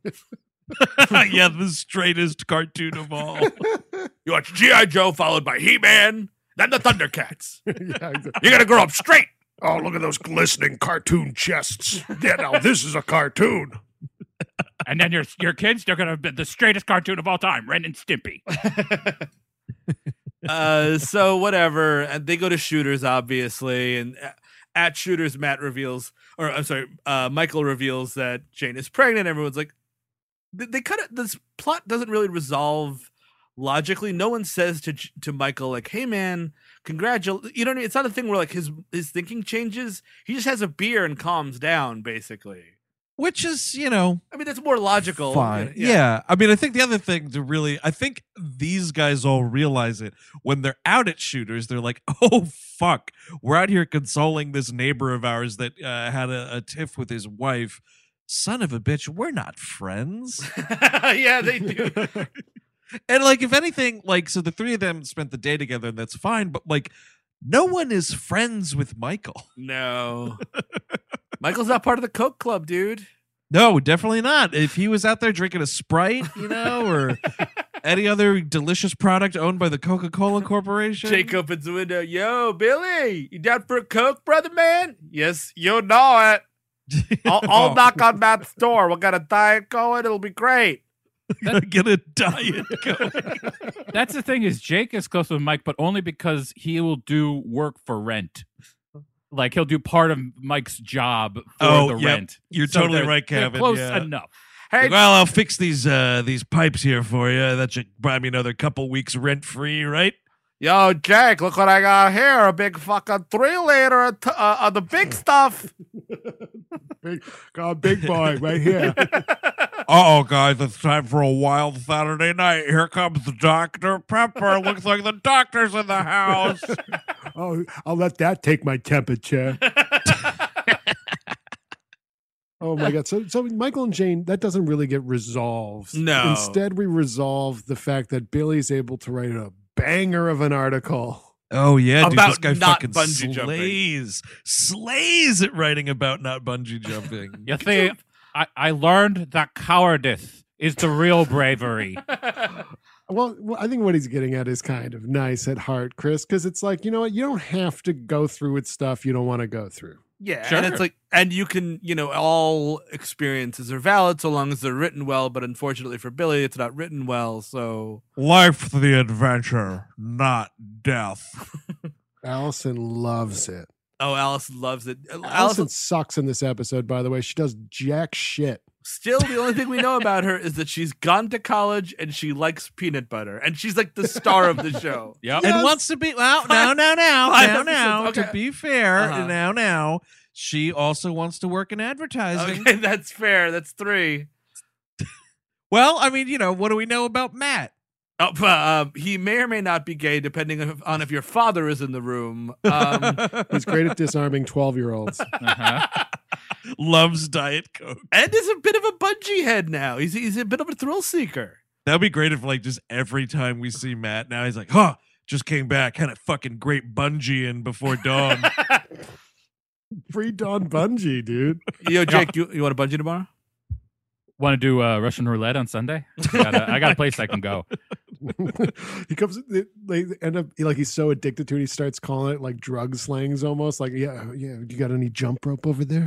Speaker 3: Yeah, the straightest cartoon of all.
Speaker 2: You watch G I. Joe followed by He-Man, then the Thundercats.
Speaker 5: Yeah, exactly.
Speaker 2: You're going to grow up straight.
Speaker 5: Oh, look at those glistening cartoon chests. Yeah, now this is a cartoon.
Speaker 4: and then your your kids, they're gonna be the straightest cartoon of all time, Ren and Stimpy.
Speaker 2: Uh, so whatever, and they go to Shooters, obviously, and at Shooters, Matt reveals, or I'm sorry, uh, Michael reveals that Jane is pregnant. Everyone's like, they, they kind of, this plot doesn't really resolve logically. No one says to to Michael like, "Hey man, congratulations." You know what I mean? It's not a thing where like his his thinking changes. He just has a beer and calms down, basically.
Speaker 3: Which is, you know,
Speaker 2: I mean, that's more logical.
Speaker 3: fine. Yeah. I mean, I think the other thing to really, I think these guys all realize it when they're out at Shooters. They're like, oh, fuck. We're out here consoling this neighbor of ours that uh, had a, a tiff with his wife. Son of a bitch, we're not friends.
Speaker 2: Yeah, they do.
Speaker 3: And like, if anything, like, so the three of them spent the day together and that's fine. But like, no one is friends with Michael.
Speaker 2: No. Michael's not part of the Coke Club, dude.
Speaker 3: No, definitely not. If he was out there drinking a Sprite, you know, or any other delicious product owned by the Coca-Cola Corporation.
Speaker 2: Jake opens the window. Yo, Billy, you down for a Coke, brother man? Yes, you know it. I'll, I'll
Speaker 3: Oh,
Speaker 2: knock on Matt's door. We got a diet going. It'll be great.
Speaker 3: get a diet going.
Speaker 4: That's the thing is Jake is close with Mike, but only because he will do work for rent. Like he'll do part of Mike's job for
Speaker 3: Oh,
Speaker 4: the
Speaker 3: yep.
Speaker 4: rent.
Speaker 3: You're
Speaker 4: So
Speaker 3: totally
Speaker 4: they're-
Speaker 3: right,
Speaker 4: they're
Speaker 3: Kevin.
Speaker 4: Close
Speaker 3: Yeah.
Speaker 4: enough.
Speaker 2: Hey,
Speaker 3: Well, I'll fix these uh these pipes here for you. That should buy me another couple weeks rent free, right?
Speaker 2: yo, Jake, look what I got here. A big fucking three liter of, t- uh, of the big stuff.
Speaker 5: Big, got a big boy right here.
Speaker 3: Uh-oh, guys, it's time for a wild Saturday night. Here comes the Doctor Pepper. Looks like the doctor's in the house.
Speaker 5: Oh, I'll let that take my temperature. Oh my god! So, so Michael and Jane, that doesn't really get resolved.
Speaker 2: No.
Speaker 5: Instead, we resolve the fact that Billy's able to write a banger of an article.
Speaker 3: Oh yeah, dude,
Speaker 2: About
Speaker 3: this guy
Speaker 2: not
Speaker 3: fucking
Speaker 2: bungee jumping.
Speaker 3: slays, slays at writing about not bungee jumping.
Speaker 4: You see, I, I learned that cowardice is the real bravery.
Speaker 5: Well, well, I think what he's getting at is kind of nice at heart, Chris, because it's like, you know what? You don't have to go through with stuff you don't want to go through.
Speaker 2: Yeah,
Speaker 4: Sure.
Speaker 2: and it's like, and you can, you know, all experiences are valid so long as they're written well. But unfortunately for Billy, it's not written well. So
Speaker 3: Life the adventure, not death.
Speaker 5: Allison loves it.
Speaker 2: oh, Allison loves it.
Speaker 5: Allison
Speaker 2: Allison,
Speaker 5: sucks in this episode, by the way. She does jack shit.
Speaker 2: still, the only thing we know about her is that she's gone to college and she likes peanut butter, and she's like the star of the show.
Speaker 4: Yep.
Speaker 3: And wants to be well, no, no, no,
Speaker 2: Five
Speaker 3: no,
Speaker 2: episodes,
Speaker 3: no.
Speaker 2: okay.
Speaker 3: To be fair,
Speaker 2: Uh-huh.
Speaker 3: now, now, she also wants to work in advertising.
Speaker 2: Okay, that's fair. That's three.
Speaker 3: Well, I mean, you know, what do we know about Matt?
Speaker 2: Oh, uh, he may or may not be gay, depending on if, on if your father is in the room. Um,
Speaker 5: He's great at disarming twelve-year-olds.
Speaker 4: Uh-huh.
Speaker 3: Loves Diet Coke.
Speaker 2: and is a bit of a bungee head now. He's he's a bit of a thrill seeker.
Speaker 3: That'd be great if, like, just every time we see Matt now, he's like, huh, just came back, had a fucking great bungee in before dawn.
Speaker 5: Pre-dawn bungee, dude.
Speaker 2: Yo, Jake, you, you want to bungee tomorrow?
Speaker 4: Want to do uh, Russian roulette on Sunday? I got, a, I got a place I can go.
Speaker 5: He comes, they, they end up like he's so addicted to it, he starts calling it like drug slangs almost. Like, yeah, yeah, you got any jump rope over there?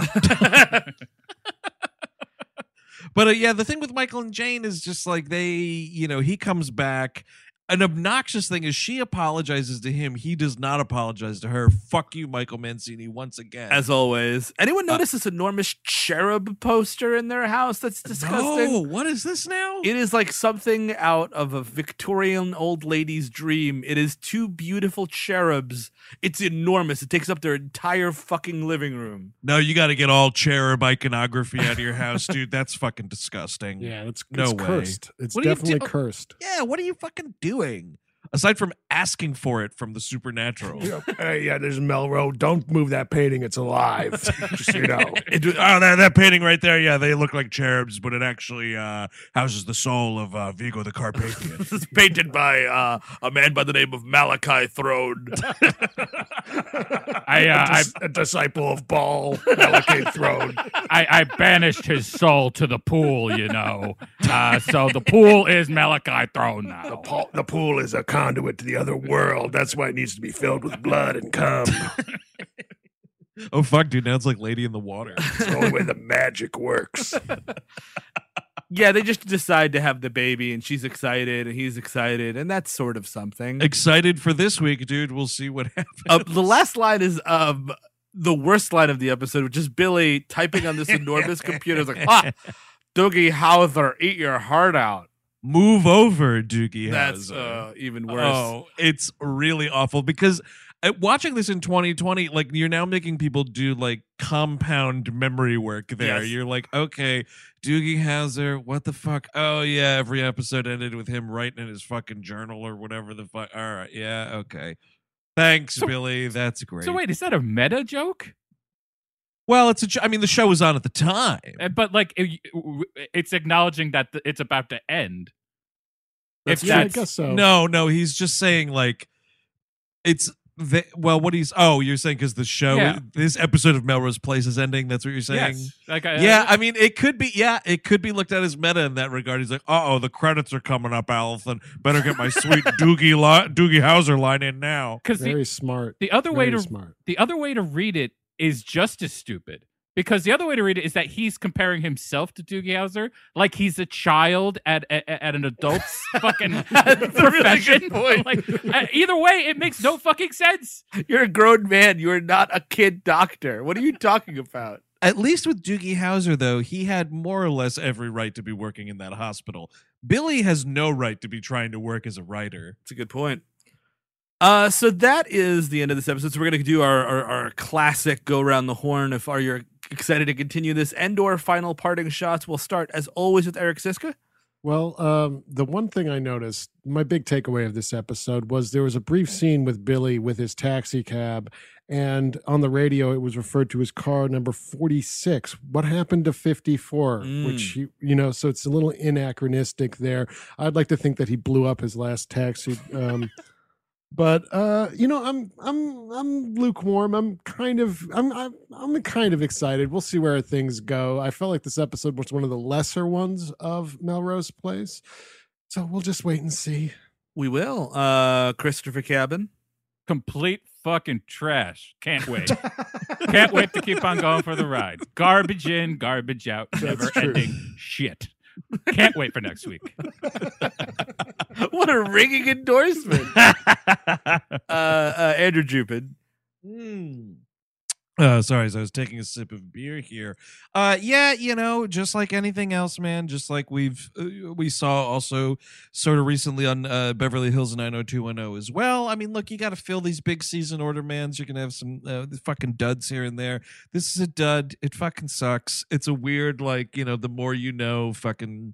Speaker 3: But uh, yeah, the thing with Michael and Jane is just like they, you know, he comes back. An obnoxious thing is she apologizes to him. He does not apologize to her. Fuck you, Michael Mancini, once again.
Speaker 2: As always. Anyone
Speaker 3: Uh,
Speaker 2: notice this enormous cherub poster in their house? That's disgusting.
Speaker 3: No, what is this now?
Speaker 2: It is like something out of a Victorian old lady's dream. It is two beautiful cherubs. It's enormous. It takes up their entire fucking living room.
Speaker 3: No, you got to get all cherub iconography out of your house, dude. That's fucking disgusting.
Speaker 5: Yeah, it's,
Speaker 3: No
Speaker 5: it's
Speaker 3: way.
Speaker 5: cursed. It's
Speaker 3: What do you
Speaker 5: definitely
Speaker 3: do-
Speaker 5: cursed.
Speaker 3: Yeah, what are you fucking doing? Aside from asking for it from the supernatural.
Speaker 5: Hey, yeah, there's Melrose. Don't move that painting. It's alive. Just so you know.
Speaker 3: It, oh, that, that painting right there, yeah, they look like cherubs, but it actually uh, houses the soul of uh, Vigo the Carpathian.
Speaker 2: This is painted by uh, a man by the name of Malachi Throne.
Speaker 4: I, uh, I,
Speaker 5: a disciple of Baal, Malachite throne.
Speaker 4: I, I banished his soul to the pool, you know. Uh, so the pool is Malachi throne now.
Speaker 5: The, po- the pool is a conduit to the other world. That's why it needs to be filled with blood and cum.
Speaker 3: Oh, fuck, dude, now it's like Lady in the Water.
Speaker 5: It's the only way the magic works.
Speaker 2: Yeah, they just decide to have the baby, and she's excited, and he's excited, and that's sort of something.
Speaker 3: Excited for this week, dude. We'll see what happens.
Speaker 2: Uh, the last line is um, the worst line of the episode, which is Billy typing on this enormous computer. It's like, ah, Doogie Howser, eat your heart out.
Speaker 3: Move over, Doogie
Speaker 2: That's
Speaker 3: Howser.
Speaker 2: uh, even worse.
Speaker 3: Oh, it's really awful because uh, watching this in twenty twenty, like you're now making people do like compound memory work there.
Speaker 2: Yes.
Speaker 3: You're like, okay, Doogie Howser, what the fuck? Oh yeah, every episode ended with him writing in his fucking journal or whatever the fuck. All right, yeah, okay. Thanks,
Speaker 4: So-
Speaker 3: Billy. That's great.
Speaker 4: So wait, is that a meta joke?
Speaker 3: well, it's a. jo- I mean, the show was on at the time.
Speaker 4: Uh, But like, it, it's acknowledging that th- it's about to end.
Speaker 2: That's
Speaker 4: if
Speaker 5: Yeah, I
Speaker 4: that's
Speaker 5: guess so.
Speaker 3: No, no, he's just saying like it's the well. What he's oh, you're saying because the show,
Speaker 4: Yeah.
Speaker 3: this episode of Melrose Place is ending. That's what you're saying.
Speaker 4: yes, like I,
Speaker 3: Yeah, I mean, it could be. Yeah, it could be looked at as meta in that regard. He's like, "Uh oh, the credits are coming up, Alison. Better get my sweet Doogie li- Doogie Howser line in now."
Speaker 4: because the,
Speaker 5: Very smart.
Speaker 4: the other way
Speaker 5: Very
Speaker 4: to
Speaker 5: smart.
Speaker 4: the other way to read it is just as stupid. Because the other way to read it is that he's comparing himself to Doogie Howser, like he's a child at at, at an adult's fucking profession. Like uh, either way, it makes no fucking sense.
Speaker 2: You're a grown man. You're not a kid doctor. What are you talking about?
Speaker 3: At least with Doogie Howser, though, he had more or less every right to be working in that hospital. Billy has no right to be trying to work as a writer.
Speaker 2: That's a good point. Uh, so that is the end of this episode. So we're gonna do our our, our classic go around the horn. If are you excited to continue this and or final parting shots, we'll start as always with Eric Siska.
Speaker 5: Well, um, the one thing I noticed, my big takeaway of this episode was there was a brief scene with Billy with his taxi cab, and on the radio it was referred to as car number forty-six. What happened to fifty-four?
Speaker 2: Mm.
Speaker 5: Which he, you know, so it's a little anachronistic there. I'd like to think that he blew up his last taxi. Um, But uh, you know, I'm I'm I'm lukewarm. I'm kind of I'm, I'm I'm kind of excited. We'll see where things go. I felt like this episode was one of the lesser ones of Melrose Place, so we'll just wait and see.
Speaker 2: We will. Uh, Christopher Cabin.
Speaker 4: Complete fucking trash. Can't wait. Can't wait to keep on going for the ride. Garbage in, garbage out, never
Speaker 5: true.
Speaker 4: ending shit. Can't wait for next week.
Speaker 2: What a ringing endorsement. uh, uh, Andrew Jupin.
Speaker 3: Mm. Uh, sorry, as I was taking a sip of beer here. Uh, yeah, you know, just like anything else, man. Just like we've uh, we saw also sort of recently on uh, Beverly Hills nine oh two one oh as well. I mean, look, you got to fill these big season order mans. You're gonna have some uh, fucking duds here and there. This is a dud. It fucking sucks. It's a weird, like, you know, the more you know, fucking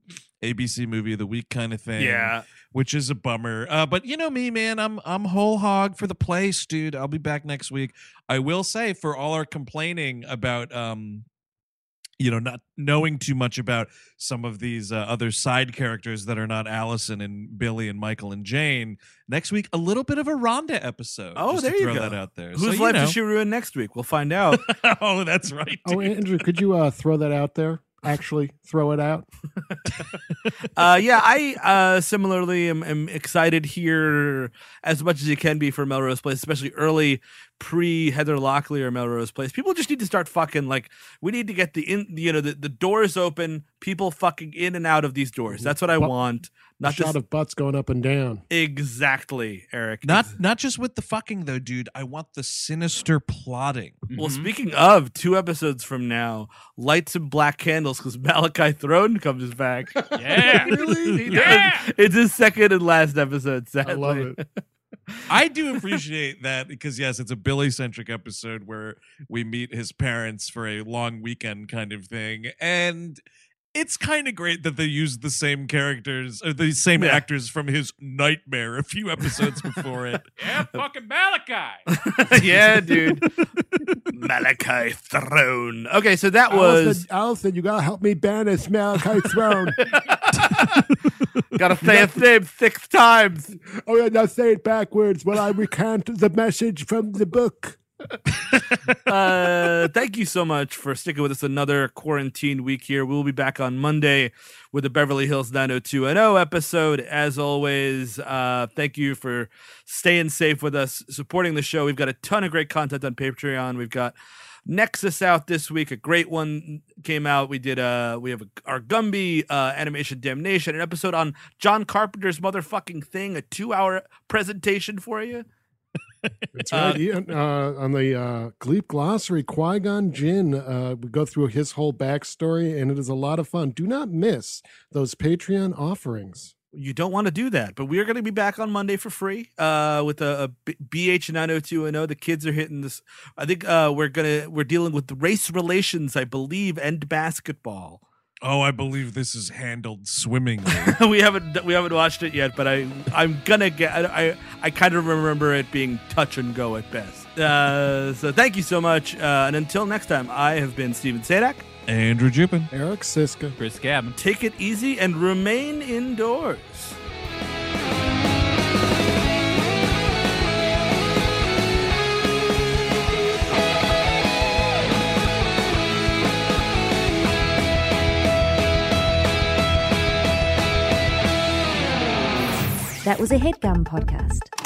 Speaker 3: A B C movie of the week kind of thing.
Speaker 2: Yeah.
Speaker 3: Which is a bummer. Uh, but you know me, man. I'm I'm whole hog for the place, dude. I'll be back next week. I will say, for all our complaining about um you know, not knowing too much about some of these uh, other side characters that are not Allison and Billy and Michael and Jane. Next week, a little bit of a Rhonda episode.
Speaker 2: Oh,
Speaker 3: just
Speaker 2: there
Speaker 3: to
Speaker 2: you
Speaker 3: throw
Speaker 2: go.
Speaker 3: that out there.
Speaker 2: Whose
Speaker 3: So, you
Speaker 2: life
Speaker 3: know.
Speaker 2: does she ruin next week? We'll find out.
Speaker 3: Oh, that's right.
Speaker 5: Oh,
Speaker 3: dude.
Speaker 5: Andrew, could you uh, throw that out there? Actually, throw it out.
Speaker 2: uh, yeah, I uh, similarly am, am excited here as much as you can be for Melrose Place, especially early pre Heather Locklear Melrose Place. People just need to start fucking like we need to get the in you know the, the doors open, people fucking in and out of these doors. That's what I
Speaker 5: But-
Speaker 2: want.
Speaker 5: A
Speaker 2: Not
Speaker 5: shot
Speaker 2: just
Speaker 5: of butts going up and down.
Speaker 2: exactly, Eric.
Speaker 3: Not not just with the fucking though, dude. I want the sinister plotting.
Speaker 2: Well,
Speaker 4: Mhm.
Speaker 2: speaking of, two episodes from now, lights and black candles because Malachi Throne comes back.
Speaker 4: Yeah.
Speaker 2: Really? He
Speaker 4: Yeah.
Speaker 2: does. It's his second and last episode. Sadly.
Speaker 5: I love it.
Speaker 3: I do appreciate that because yes, it's a Billy centric episode where we meet his parents for a long weekend kind of thing, and it's kind of great that they use the same characters or the same
Speaker 2: Yeah.
Speaker 3: actors from his Nightmare a few episodes before it.
Speaker 4: Yeah, fucking Malachi.
Speaker 2: Yeah, dude. Malachi Throne. Okay, so that was
Speaker 5: Allison, Allison, you gotta help me banish Malachi Throne.
Speaker 2: gotta say his name six times.
Speaker 5: Oh yeah, now say it backwards while I recant the message from the book.
Speaker 2: uh, thank you so much for sticking with us another quarantine week here. We'll be back on Monday with the Beverly Hills nine oh two one oh episode. As always, uh, thank you for staying safe with us, supporting the show. We've got a ton of great content on Patreon. We've got Nexus out this week. A great one came out. We did uh we have a, our Gumby uh, animation damnation, an episode on John Carpenter's motherfucking thing, a two hour presentation for you.
Speaker 5: That's right. He- uh, on the uh, Gleep Glossary, Qui-Gon Jinn, uh, we go through his whole backstory, and it is a lot of fun. Do not miss those Patreon offerings.
Speaker 2: You don't want to do that, but we are going to be back on Monday for free uh, with a, a B- BH nine oh two one oh. The kids are hitting this. I think uh, we're gonna we're dealing with the race relations, I believe, and basketball.
Speaker 3: Oh, I believe this is handled swimmingly.
Speaker 2: we haven't we haven't watched it yet, but I I'm gonna get I I, I kind of remember it being touch and go at best. Uh, so thank you so much, uh, and until next time, I have been Steven Sadak.
Speaker 3: Andrew Jupin.
Speaker 5: Eric Siska.
Speaker 4: Chris Gavin.
Speaker 2: Take it easy and remain indoors.
Speaker 1: That was a HeadGum podcast.